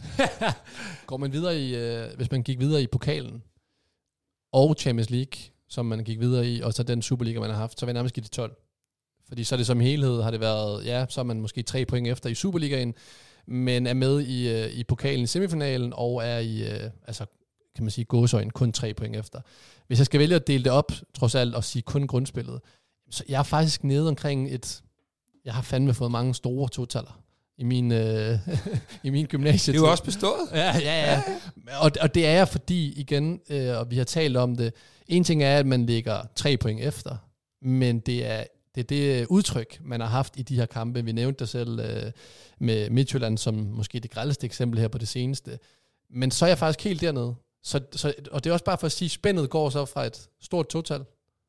Går man videre i, øh, hvis man gik videre i pokalen, og Champions League, som man gik videre i, og så den Superliga, man har haft, så vil jeg nærmest give det tolv. Fordi så er det som helhed, har det været, ja, så er man måske tre point efter i Superligaen, men er med i, øh, i pokalen i semifinalen, og er i, øh, altså, kan man sige, gåseøjne, kun tre point efter. Hvis jeg skal vælge at dele det op, trods alt, og sige kun grundspillet, så jeg er faktisk nede omkring et, jeg har fandme fået mange store totaller i min, øh, i min gymnasie. Det er jo også bestået. Ja, ja, ja. Og, og det er jeg, fordi igen, øh, og vi har talt om det, en ting er, at man ligger tre point efter, men det er det, er det udtryk, man har haft i de her kampe. Vi nævnte det selv øh, med Midtjylland, som måske det grældeste eksempel her på det seneste. Men så er jeg faktisk helt dernede. Så, så, og det er også bare for at sige, spændet går så fra et stort total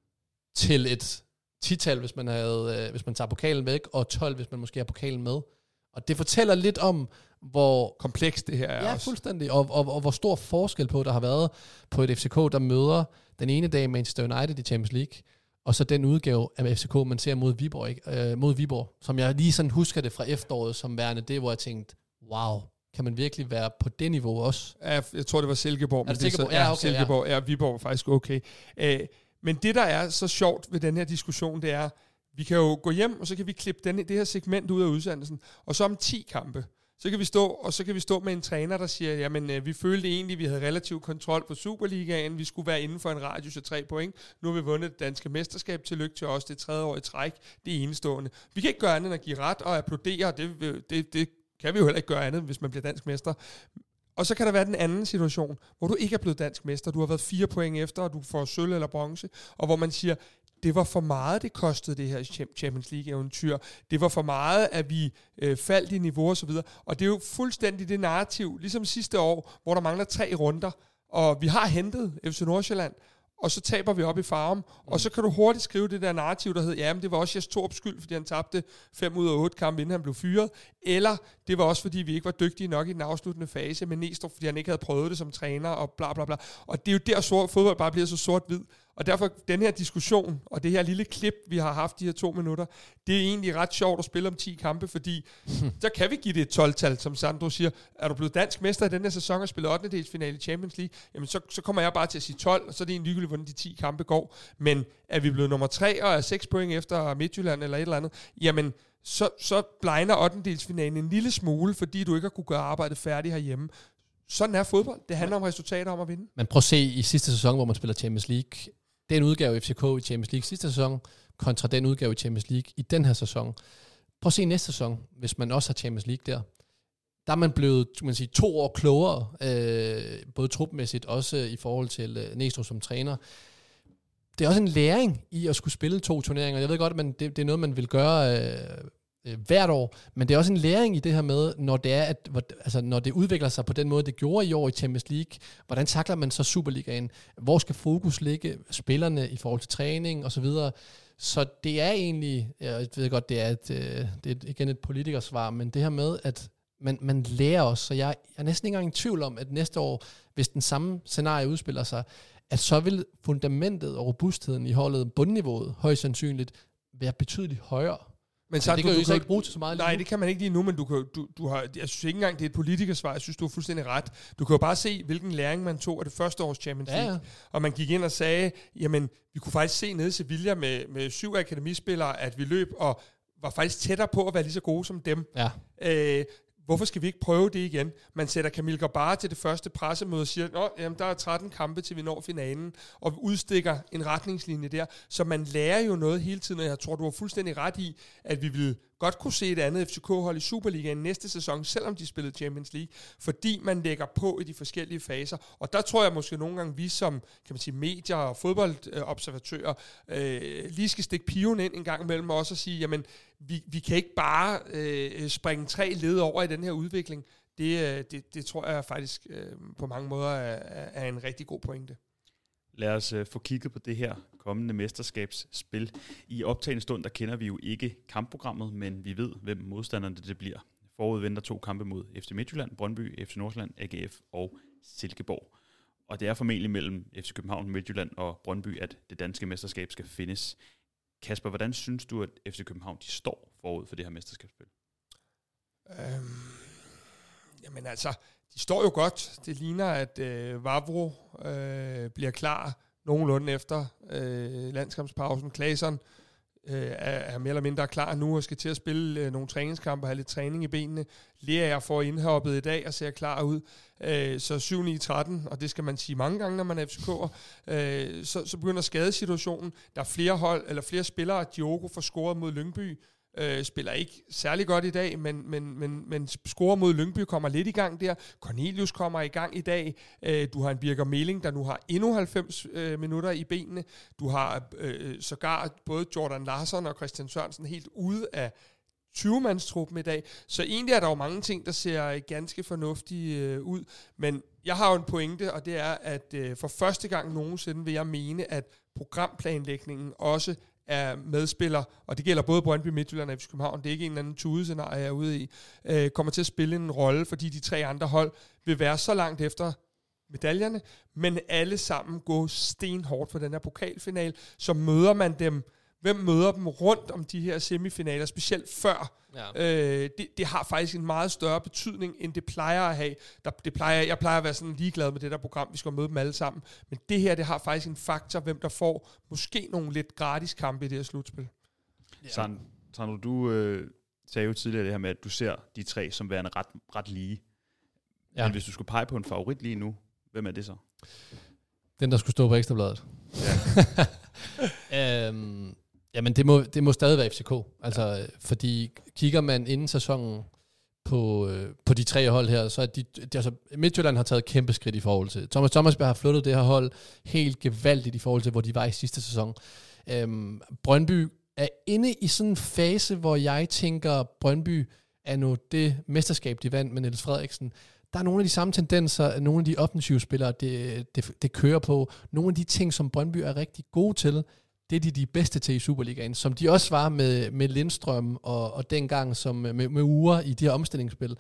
til et tital, hvis man, havde, øh, hvis man tager pokalen væk, og tolv, hvis man måske har pokalen med. Og det fortæller lidt om, hvor komplekst det her er. Ja, også. fuldstændig. Og, og, og hvor stor forskel på, der har været på et F C K, der møder den ene dag Manchester United i Champions League, og så den udgave af F C K, man ser mod Viborg, ikke? Øh, mod Viborg, som jeg lige sådan husker det fra efteråret som værende det, hvor jeg tænkte, wow, kan man virkelig være på det niveau også? Ja, jeg tror, det var Silkeborg. Er det Silkeborg? Ja, okay, Silkeborg. Ja, Viborg var faktisk okay. Øh, men det, der er så sjovt ved den her diskussion, det er, vi kan jo gå hjem, og så kan vi klippe den, det her segment ud af udsendelsen, og så om ti kampe, så kan vi stå, og så kan vi stå med en træner, der siger, jamen, øh, vi følte egentlig, vi havde relativ kontrol på Superligaen, vi skulle være inden for en radius af tre point, nu har vi vundet det danske mesterskab, tillykke til os, det tredje år i træk, det er enestående. Vi kan ikke gøre andet end at give ret og applaudere, det, det, det kan vi jo heller ikke gøre andet, hvis man bliver dansk mester. Og så kan der være den anden situation, hvor du ikke er blevet dansk mester, du har været fire point efter, og du får sølv eller bronze, og hvor man siger, det var for meget, det kostede det her Champions League-eventyr. Det var for meget, at vi øh, faldt i niveau og så videre. Og det er jo fuldstændig det narrativ, ligesom sidste år, hvor der mangler tre runder, og vi har hentet F C Nordsjælland, og så taber vi op i Farum, mm. og så kan du hurtigt skrive det der narrativ, der hedder, jamen det var også Jes Torps skyld, fordi han tabte fem ud af otte kampe, inden han blev fyret, eller det var også fordi, vi ikke var dygtige nok i den afsluttende fase med Næstrup, fordi han ikke havde prøvet det som træner, og bla bla bla. Og det er jo der, sort, fodbold bare bliver så sort-hvid. Og derfor den her diskussion, og det her lille klip, vi har haft de her to minutter, det er egentlig ret sjovt at spille om ti kampe, fordi så kan vi give det et tolv-tal, som Sandro siger. Er du blevet dansk mester i den her sæson og spillet ottende delsfinale i Champions League, jamen så, så kommer jeg bare til at sige tolv, og så er det egentlig ligegyldigt, hvordan de ti kampe går. Men er vi blevet nummer tre og er seks point efter Midtjylland eller et eller andet, jamen så, så blegner ottende delsfinalen en lille smule, fordi du ikke har kunne gøre arbejdet færdigt herhjemme. Sådan er fodbold. Det handler om resultater, om at vinde. Men prøv at se i sidste sæson, hvor man spiller Champions League, den udgave F C K i Champions League sidste sæson, kontra den udgave i Champions League i den her sæson. Prøv at se næste sæson, hvis man også har Champions League der. Der er man blevet man sige, to år klogere, øh, både trupmæssigt, også i forhold til øh, Næstrup som træner. Det er også en læring i at skulle spille to turneringer. Jeg ved godt, at man, det, det er noget, man vil gøre øh, øh, hvert år, men det er også en læring i det her med, når det, er, at, altså, når det udvikler sig på den måde, det gjorde i år i Champions League. Hvordan takler man så Superligaen? Hvor skal fokus ligge? Spillerne i forhold til træning og så videre. Så det er egentlig, jeg ved godt, det er, et, det er igen et politikersvar, men det her med, at man, man lærer os, så jeg, jeg er næsten ikke engang i tvivl om, at næste år, hvis den samme scenarie udspiller sig, at så vil fundamentet og robustheden i holdet, bundniveauet, højst sandsynligt, være betydeligt højere. Men så det kan du, jo du ikke bruge til så meget. Nej, det kan man ikke lige nu, men du kan, du, du har, jeg synes ikke engang, det er et politikersvar. Jeg synes, du har fuldstændig ret. Du kan jo bare se, hvilken læring man tog af det første års Champions League. Ja, ja. Og man gik ind og sagde, jamen, vi kunne faktisk se nede i Sevilla med, med syv akademispillere, at vi løb og var faktisk tættere på at være lige så gode som dem. Ja. Øh, Hvorfor skal vi ikke prøve det igen? Man sætter Camille Gabara til det første pressemøde og siger, at jamen, der er tretten kampe, til vi når finalen, og udstikker en retningslinje der. Så man lærer jo noget hele tiden, og jeg tror, du har fuldstændig ret i, at vi vil godt kunne se et andet F C K-hold i Superligaen næste sæson, selvom de spillede Champions League, fordi man lægger på i de forskellige faser. Og der tror jeg måske nogle gange, vi som kan man sige, medier og fodboldobservatører øh, lige skal stikke piven ind en gang imellem og også sige, jamen, vi, vi kan ikke bare øh, springe tre led over i den her udvikling. Det, det, det tror jeg faktisk øh, på mange måder er, er en rigtig god pointe. Lad os uh, få kigget på det her kommende mesterskabsspil. I optagende stund, der kender vi jo ikke kampprogrammet, men vi ved, hvem modstanderne det bliver. Forud venter to kampe mod F C Midtjylland, Brøndby, F C Nordsjælland, A G F og Silkeborg. Og det er formentlig mellem F C København, Midtjylland og Brøndby, at det danske mesterskab skal findes. Kasper, hvordan synes du, at F C København de står forud for det her mesterskabsspil? Øhm, jamen altså... De står jo godt. Det ligner, at øh, Vavro øh, bliver klar nogenlunde efter øh, landskampspausen. Claesson øh, er, er mere eller mindre klar nu og skal til at spille øh, nogle træningskampe og have lidt træning i benene. Lea får indhoppet i dag og ser klar ud. Øh, så syv ni tretten, og det skal man sige mange gange, når man er F C K'er. Øh, så, så begynder skadesituationen. Der er flere hold eller flere spillere. Diogo får scoret mod Lyngby. Øh, spiller ikke særlig godt i dag, men, men, men, men scorer mod Lyngby kommer lidt i gang der. Cornelius kommer i gang i dag. Øh, du har en Birger Meling, der nu har endnu halvfems øh, minutter i benene. Du har øh, sågar både Jordan Larsson og Christian Sørensen helt ude af tyve-mandstruppen i dag. Så egentlig er der jo mange ting, der ser ganske fornuftige øh, ud. Men jeg har jo en pointe, og det er, at øh, for første gang nogensinde vil jeg mene, at programplanlægningen også er medspiller, og det gælder både Brøndby, Midtjylland og F C København, det er ikke en eller anden tudescenarie, jeg er ude i, øh, kommer til at spille en rolle, fordi de tre andre hold vil være så langt efter medaljerne, men alle sammen gå stenhårdt for den her pokalfinal, så møder man dem. Hvem møder dem rundt om de her semifinaler, specielt før? Ja. Øh, det, det har faktisk en meget større betydning, end det plejer at have. Der, det plejer, jeg plejer at være sådan ligeglad med det der program, vi skal møde dem alle sammen. Men det her, det har faktisk en faktor, hvem der får måske nogle lidt gratis kampe i det her slutspil. Ja. Sand, Sandro, du øh, sagde jo tidligere det her med, at du ser de tre som værende ret, ret lige. Ja. Men hvis du skulle pege på en favorit lige nu, hvem er det så? Den, der skulle stå på Ekstrabladet. Ja. øhm, Jamen, det må, det må stadig være F C K. Altså, ja. Fordi kigger man inden sæsonen på, øh, på de tre hold her, så at de, de, altså Midtjylland har taget kæmpe skridt i forhold til. Thomas Thomasberg har flyttet det her hold helt gevaldigt i forhold til, hvor de var i sidste sæson. Øhm, Brøndby er inde i sådan en fase, hvor jeg tænker, Brøndby er nu det mesterskab, de vandt med Niels Frederiksen. Der er nogle af de samme tendenser, nogle af de offensive spillere, det, det, det kører på. Nogle af de ting, som Brøndby er rigtig gode til, det er de de bedste til i Superligaen, som de også var med, med Lindstrøm og, og dengang som med, med Ure i de her omstillingsspil.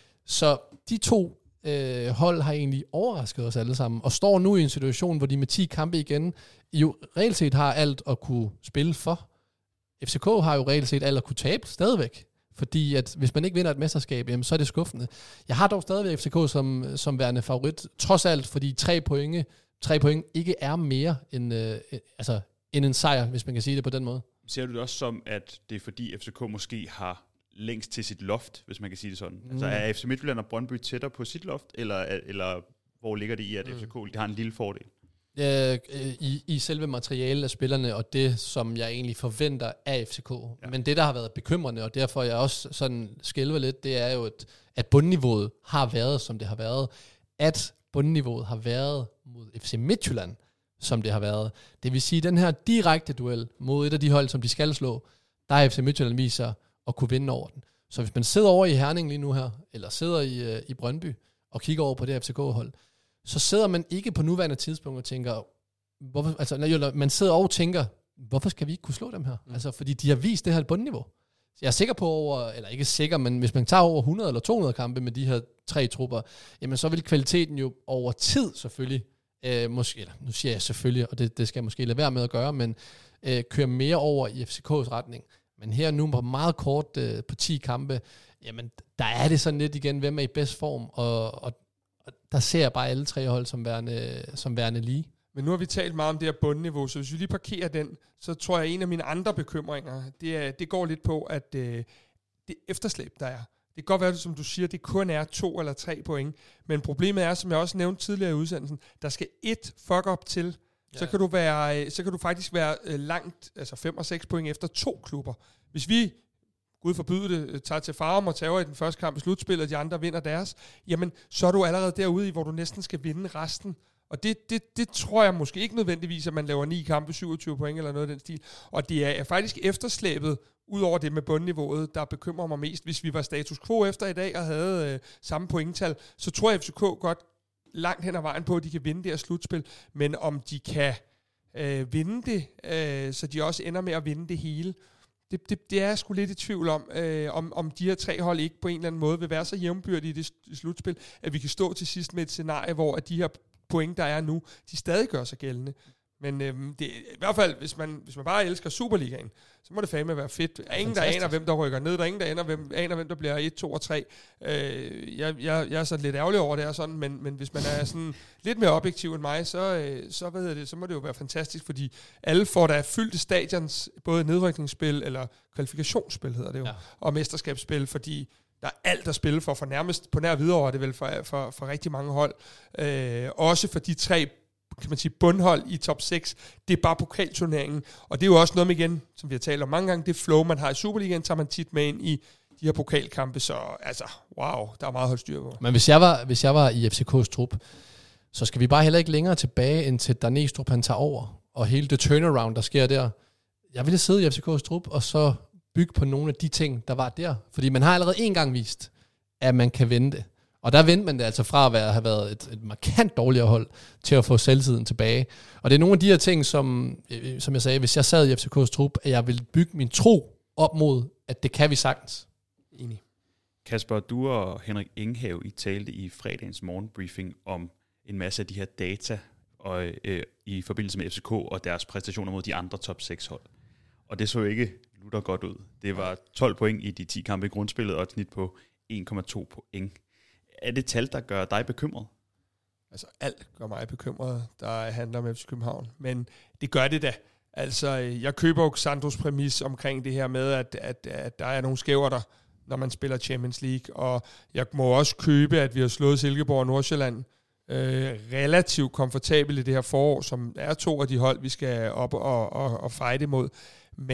Så de to øh, hold har egentlig overrasket os alle sammen, og står nu i en situation, hvor de med ti kampe igen jo reelt set har alt at kunne spille for. F C K har jo reelt set alt at kunne tabe stadigvæk, fordi at hvis man ikke vinder et mesterskab, jamen, så er det skuffende. Jeg har dog stadigvæk F C K som, som værende favorit, trods alt, fordi tre point, tre point ikke er mere end, øh, altså, end en sejr, hvis man kan sige det på den måde. Ser du det også som, at det er fordi F C K måske har længst til sit loft, hvis man kan sige det sådan? Mm. Altså er F C Midtjylland og Brøndby tættere på sit loft, eller, eller hvor ligger det i, at mm. F C K de har en lille fordel? Øh, i, I selve materialet af spillerne, og det, som jeg egentlig forventer af F C K. Ja. Men det, der har været bekymrende, og derfor jeg også sådan skælver lidt, det er jo, at, at bundniveauet har været, som det har været. At bundniveauet har været mod F C Midtjylland, som det har været. Det vil sige, at den her direkte duel mod et af de hold, som de skal slå, der er F C Midtjylland viser at kunne vinde over den. Så hvis man sidder over i Herning lige nu her, eller sidder i, i Brøndby, og kigger over på det F C K-hold, så sidder man ikke på nuværende tidspunkt og tænker, hvorfor, altså man sidder og tænker, hvorfor skal vi ikke kunne slå dem her? Mm. Altså, fordi de har vist det her bundniveau. Jeg er sikker på over, eller ikke sikker, men hvis man tager over hundrede eller to hundrede kampe med de her tre trupper, jamen så vil kvaliteten jo over tid selvfølgelig, øh, måske, eller nu siger jeg selvfølgelig, og det, det skal jeg måske lade være med at gøre, men øh, køre mere over i F C K's retning. Men her nu på meget kort, øh, på ti kampe, jamen der er det sådan lidt igen, hvem er i bedst form, og, og Og der ser jeg bare alle tre hold som værende, som værende lige. Men nu har vi talt meget om det her bundniveau, så hvis vi lige parkerer den, så tror jeg, at en af mine andre bekymringer, det, er, det går lidt på, at øh, det efterslæb, der er. Det kan godt være, som du siger, det kun er to eller tre point, men problemet er, som jeg også nævnte tidligere i udsendelsen, der skal et fuck-up til, ja. så, kan du være, så kan du faktisk være langt, altså fem og seks point efter to klubber. Hvis vi Gud forbyde det, tager til Farum og tager i den første kamp i slutspillet, og de andre vinder deres, jamen, så er du allerede derude i, hvor du næsten skal vinde resten. Og det, det, det tror jeg måske ikke nødvendigvis, at man laver ni kampe, syvogtyve point eller noget af den stil. Og det er faktisk efterslæbet, ud over det med bundniveauet, der bekymrer mig mest. Hvis vi var status quo efter i dag og havde øh, samme pointtal, så tror jeg, at F C K godt langt hen ad vejen på, at de kan vinde det her slutspil. Men om de kan øh, vinde det, øh, så de også ender med at vinde det hele, Det, det, det er jeg sgu lidt i tvivl om, øh, om, om de her tre hold ikke på en eller anden måde vil være så jævnbyrdige i det slutspil, at vi kan stå til sidst med et scenarie, hvor at de her point, der er nu, de stadig gør sig gældende. Men øh, det, i hvert fald, hvis man, hvis man bare elsker Superligaen, så må det fandme være fedt. Der er ingen, der aner, hvem der rykker ned. Der er ingen, der aner, hvem, aner, hvem der bliver et, to og tre. Øh, jeg, jeg, jeg er så lidt ærgerlig over det her, sådan, men, men hvis man er sådan lidt mere objektiv end mig, så, øh, så, hvad hedder det, så må det jo være fantastisk, fordi alle får der fyldte stadions, både nedrykningsspil eller kvalifikationsspil, hedder det jo, ja. og mesterskabsspil, fordi der er alt at spille for, for nærmest på nær videre, er det vel for, for, for rigtig mange hold. Øh, også for de tre, kan man sige, bundhold i top seks, det er bare pokalturneringen, og det er jo også noget med igen, som vi har talt om mange gange, det flow, man har i Superligaen, tager man tit med ind i de her pokalkampe, så altså, wow, der er meget holdt styr på. Men hvis jeg var, hvis jeg var i F C K's trup, så skal vi bare heller ikke længere tilbage, end til Darnestrup han tager over, og hele det turnaround, der sker der. Jeg ville sidde i F C K's trup, og så bygge på nogle af de ting, der var der, fordi man har allerede en gang vist, at man kan vende det. Og der vendte man det altså fra at være, have været et, et markant dårligere hold, til at få selvtiden tilbage. Og det er nogle af de her ting, som, som jeg sagde, hvis jeg sad i F C K's trup, at jeg ville bygge min tro op mod, at det kan vi sagtens. Enig. Kasper, du og Henrik Enghave, I talte i fredagens morgenbriefing om en masse af de her data og, øh, i forbindelse med F C K og deres præstationer mod de andre top seks hold. Og det så jo ikke lutter godt ud. Det var tolv point i de ti kampe i grundspillet og et snit på en komma to point. Er det tal, der gør dig bekymret? Altså alt gør mig bekymret, der handler om F C København. Men det gør det da. Altså jeg køber jo Sandros præmis omkring det her med, at, at, at der er nogle skæver der, når man spiller Champions League. Og jeg må også købe, at vi har slået Silkeborg og Nordsjælland øh, relativt komfortabelt i det her forår, som er to af de hold, vi skal op og, og, og fighte imod. Men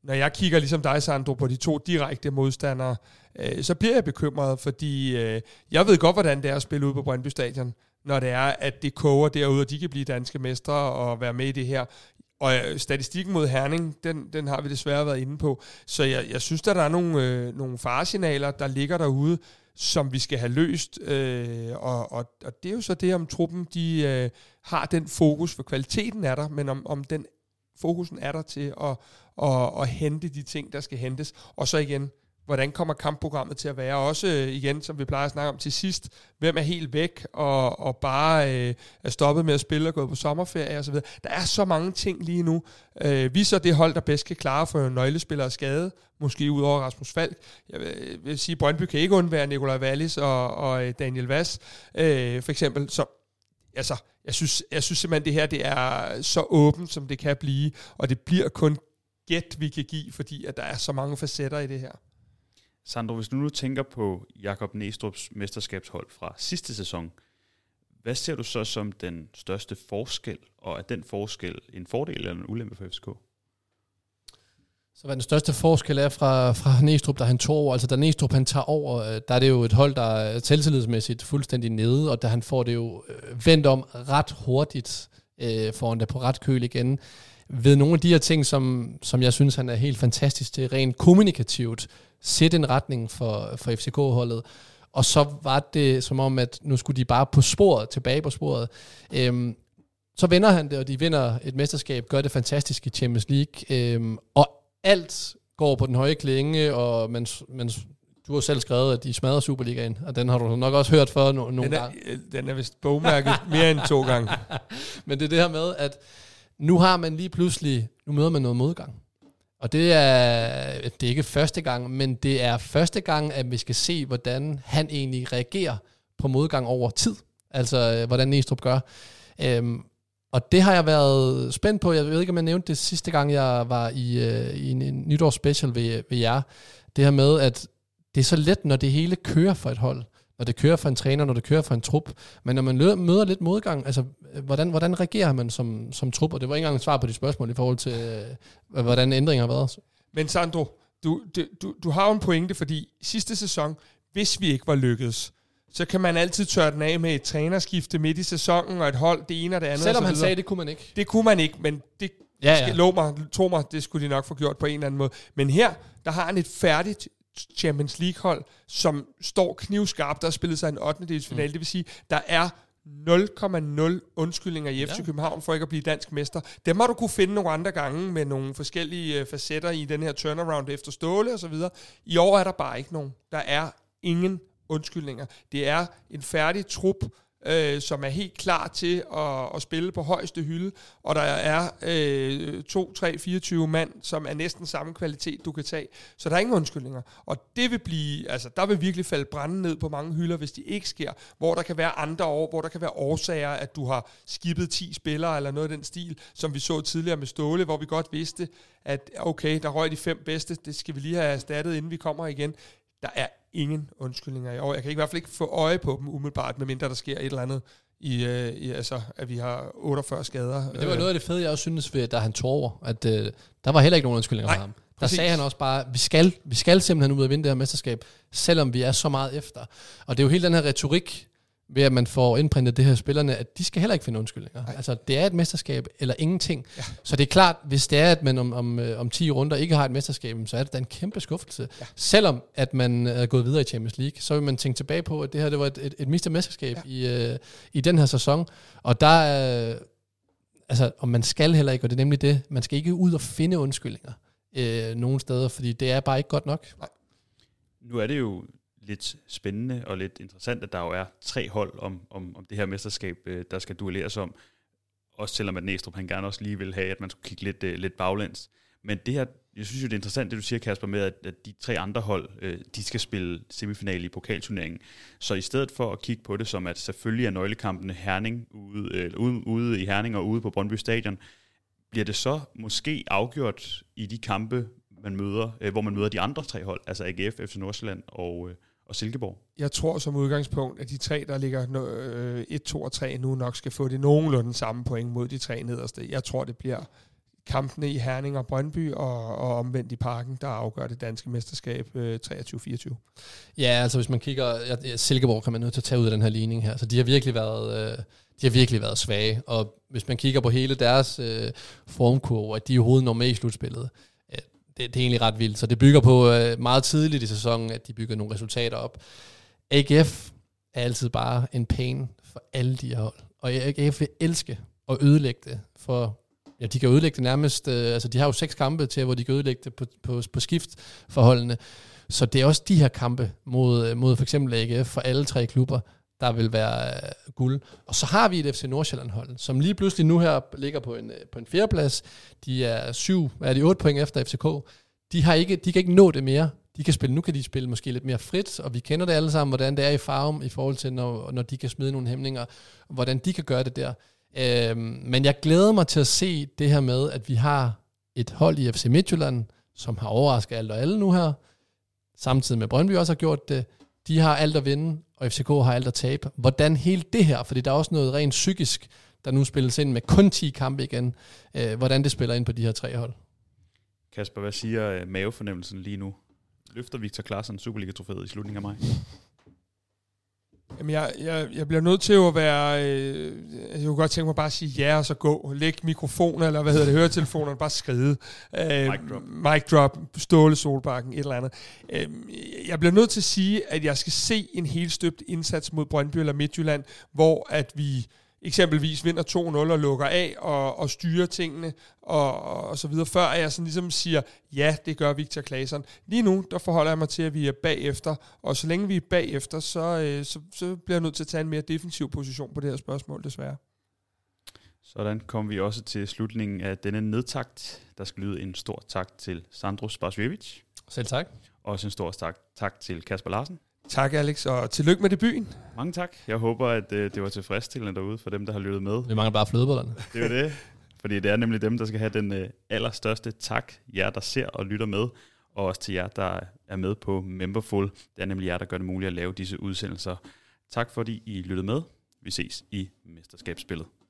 når jeg kigger ligesom dig, Sandro, på de to direkte modstandere, øh, så bliver jeg bekymret, fordi øh, jeg ved godt, hvordan det er at spille ude på Brøndby Stadion, når det er, at det koger derude, og de kan blive danske mestre og være med i det her. Og øh, statistikken mod Herning, den, den har vi desværre været inde på. Så jeg, jeg synes, at der er nogle, øh, nogle faresignaler, der ligger derude, som vi skal have løst. Øh, og, og, og det er jo så det, om truppen de, øh, har den fokus, for kvaliteten er der, men om, om den fokusen er der til at, at, at hente de ting, der skal hentes. Og så igen, hvordan kommer kampprogrammet til at være? Også igen, som vi plejer at snakke om til sidst, hvem er helt væk og, og bare øh, er stoppet med at spille og gået på sommerferie osv. Der er så mange ting lige nu. Øh, vi er så det hold, der bedst kan klare for nøglespillere skade, måske ud over Rasmus Falk. Jeg vil, vil sige, Brøndby kan ikke undvære Nikolaj Wallis og, og Daniel Vass, øh, for eksempel. Så altså, jeg synes, jeg synes simpelthen, det her det er så åbent, som det kan blive, og det bliver kun gæt, vi kan give, fordi at der er så mange facetter i det her. Sandro, hvis du nu tænker på Jakob Næstrup's mesterskabshold fra sidste sæson, hvad ser du så som den største forskel, og er den forskel en fordel eller en ulempe for F C K? Så hvad den største forskel er fra, fra Næstrup, da han tog over, altså da Næstrup han tager over, der er det jo et hold, der er selvtillidsmæssigt fuldstændig nede, og da han får det jo vendt om ret hurtigt, øh, får han da på ret køl igen, ved nogle af de her ting, som, som jeg synes, han er helt fantastisk til, rent kommunikativt, sætte en retning for, for F C K-holdet. Og så var det som om, at nu skulle de bare på sporet, tilbage på sporet. Øhm, så vinder han det, og de vinder et mesterskab, gør det fantastisk i Champions League. Øhm, og alt går på den høje klinge, og man, man, du har selv skrevet, at de smadrer Superligaen, og den har du nok også hørt for no- nogle den er, gange. Den er vist bogmærket mere end to gange. Men det er det her med, at nu har man lige pludselig, nu møder man noget modgang. Og det er, det er ikke første gang, men det er første gang, at vi skal se, hvordan han egentlig reagerer på modgang over tid. Altså, hvordan Næstrup gør. Øhm, og det har jeg været spændt på. Jeg ved ikke, om jeg nævnte det sidste gang, jeg var i, øh, i en, en nytårsspecial ved, ved jer. Det her med, at det er så let, når det hele kører for et hold. Når det kører for en træner, når det kører for en trup. Men når man møder lidt modgang, altså, hvordan, hvordan reagerer man som, som trup? Og det var ikke engang et svar på de spørgsmål i forhold til, øh, hvordan ændringer har været. Men Sandro, du, du, du har jo en pointe, fordi sidste sæson, hvis vi ikke var lykkedes, så kan man altid tørre den af med et trænerskifte midt i sæsonen, og et hold, det ene og det andet. Selvom han sagde, det kunne man ikke. Det kunne man ikke, men det ja, ja. Skal, lov mig, tro mig, det skulle de nok få gjort på en eller anden måde. Men her, der har han et færdigt Champions League-hold, som står knivskarpt, der har spillet sig en ottendedelsfinale. Mm. Det vil sige, der er nul komma nul undskyldninger i F C ja. København for ikke at blive dansk mester. Dem har du kunne finde nogle andre gange med nogle forskellige facetter i den her turnaround efter Ståle og så videre. I år er der bare ikke nogen. Der er ingen undskyldninger. Det er en færdig trup, øh, som er helt klar til at, at spille på højeste hylde, og der er øh, to, tre, fireogtyve mand, som er næsten samme kvalitet, du kan tage. Så der er ingen undskyldninger. Og det vil blive, altså der vil virkelig falde branden ned på mange hylder, hvis det ikke sker, hvor der kan være andre år, hvor der kan være årsager, at du har skibet ti spillere, eller noget af den stil, som vi så tidligere med Ståle, hvor vi godt vidste, at okay, der røg de fem bedste, det skal vi lige have erstattet, inden vi kommer igen. Der er ingen undskyldninger i år. Jeg kan i hvert fald ikke få øje på dem umiddelbart, medmindre der sker et eller andet, i, øh, i, altså, at vi har otteogfyrre skader. Men det var noget af det fede, jeg også synes, ved, da han tog over, at øh, der var heller ikke nogen undskyldninger for ham. Der præcis. Sagde han også bare, vi skal, vi skal simpelthen ud og vinde det her mesterskab, selvom vi er så meget efter. Og det er jo hele den her retorik, ved at man får indprintet det her spillerne, at de skal heller ikke finde undskyldninger. Nej. Altså, det er et mesterskab eller ingenting. Ja. Så det er klart, hvis det er, at man om, om, om ti runder ikke har et mesterskab, så er det da en kæmpe skuffelse. Ja. Selvom at man er gået videre i Champions League, så vil man tænke tilbage på, at det her det var et, et, et mistet mesterskab ja. i, uh, i den her sæson. Og der er, altså, og man skal heller ikke, og det er nemlig det, man skal ikke ud og finde undskyldninger øh, nogen steder, fordi det er bare ikke godt nok. Nej. Nu er det jo lidt spændende og lidt interessant, at der jo er tre hold om, om, om det her mesterskab, der skal duelleres om. Også selvom at Næstrup han gerne også lige vil have, at man skulle kigge lidt, lidt baglæns. Men det her, jeg synes jo, det er interessant, det du siger, Kasper, med, at, at de tre andre hold, de skal spille semifinale i pokalturneringen. Så i stedet for at kigge på det som, at selvfølgelig er nøglekampene Herning ude, øh, ude, ude i Herning og ude på Brøndby Stadion, bliver det så måske afgjort i de kampe, man møder, øh, hvor man møder de andre tre hold, altså A G F, F C Nordsjælland og, øh, og Silkeborg? Jeg tror som udgangspunkt, at de tre, der ligger øh, et, to og tre nu, nok skal få det nogenlunde samme point mod de tre nederste. Jeg tror, det bliver kampene i Herning og Brøndby, og, og omvendt i Parken, der afgør det danske mesterskab øh, treogtyve fireogtyve. Ja, altså hvis man kigger, ja, Silkeborg kan man nødt til at tage ud af den her ligning her, så de har virkelig været, øh, de har virkelig været svage, og hvis man kigger på hele deres øh, formkurve, at de er overhovedet når med i slutspillet, øh, det, det er egentlig ret vildt, så det bygger på øh, meget tidligt i sæsonen, at de bygger nogle resultater op. A G F er altid bare en pain for alle de her hold, og A G F vil elske at ødelægge det for. Ja, de kan ødelægge det nærmest, øh, altså de har jo seks kampe til, hvor de kan ødelægge det på, på, på skiftforholdene. Så det er også de her kampe mod, mod for eksempel A G F for alle tre klubber, der vil være øh, guld. Og så har vi et F C Nordsjælland-hold, som lige pludselig nu her ligger på en, på en fjerdeplads. De er syv, er de otte point efter F C K. De, har ikke, de kan ikke nå det mere. De kan spille, nu kan de spille måske lidt mere frit, og vi kender det alle sammen, hvordan det er i Farum i forhold til, når, når de kan smide nogle hæmninger, hvordan de kan gøre det der. Øhm, men jeg glæder mig til at se det her med, at vi har et hold i F C Midtjylland, som har overrasket alt og alle nu her, samtidig med Brøndby også har gjort det. De har alt at vinde, og F C K har alt at tabe. Hvordan hele det her, fordi der er også noget rent psykisk, der nu spilles ind med kun ti kampe igen, øh, hvordan det spiller ind på de her tre hold. Kasper, hvad siger mavefornemmelsen lige nu? Løfter Victor Claesson Superliga-trofæet i slutningen af maj? Jamen, jeg, jeg, jeg bliver nødt til at være... Øh, jeg kunne godt tænke mig bare at sige ja, og så gå. Læg mikrofoner, eller hvad hedder det, høretelefoner, bare skride. Øh, mic drop. Mic drop, Ståle Solbakken, et eller andet. Øh, jeg bliver nødt til at sige, at jeg skal se en helt støbt indsats mod Brøndby eller Midtjylland, hvor at vi eksempelvis vinder to nul og lukker af og, og styrer tingene og, og så videre, før jeg sådan ligesom siger, ja, det gør Victor Claesson. Lige nu, der forholder jeg mig til, at vi er bagefter, og så længe vi er bagefter, så, øh, så, så bliver jeg nødt til at tage en mere defensiv position på det her spørgsmål, desværre. Sådan kom vi også til slutningen af denne nedtakt. Der skal lyde en stor tak til Sandro Spasojevic. Selv tak. Også en stor tak, tak til Kasper Larsen. Tak, Alex, og tillykke med debuten. Mange tak. Jeg håber, at øh, det var tilfredsstillende derude for dem, der har lyttet med. Vi mangler bare flødebollerne. Det er jo det, fordi det er nemlig dem, der skal have den øh, allerstørste tak. Jer, der ser og lytter med, og også til jer, der er med på Memberful. Det er nemlig jer, der gør det muligt at lave disse udsendelser. Tak fordi I lyttede med. Vi ses i mesterskabsspillet.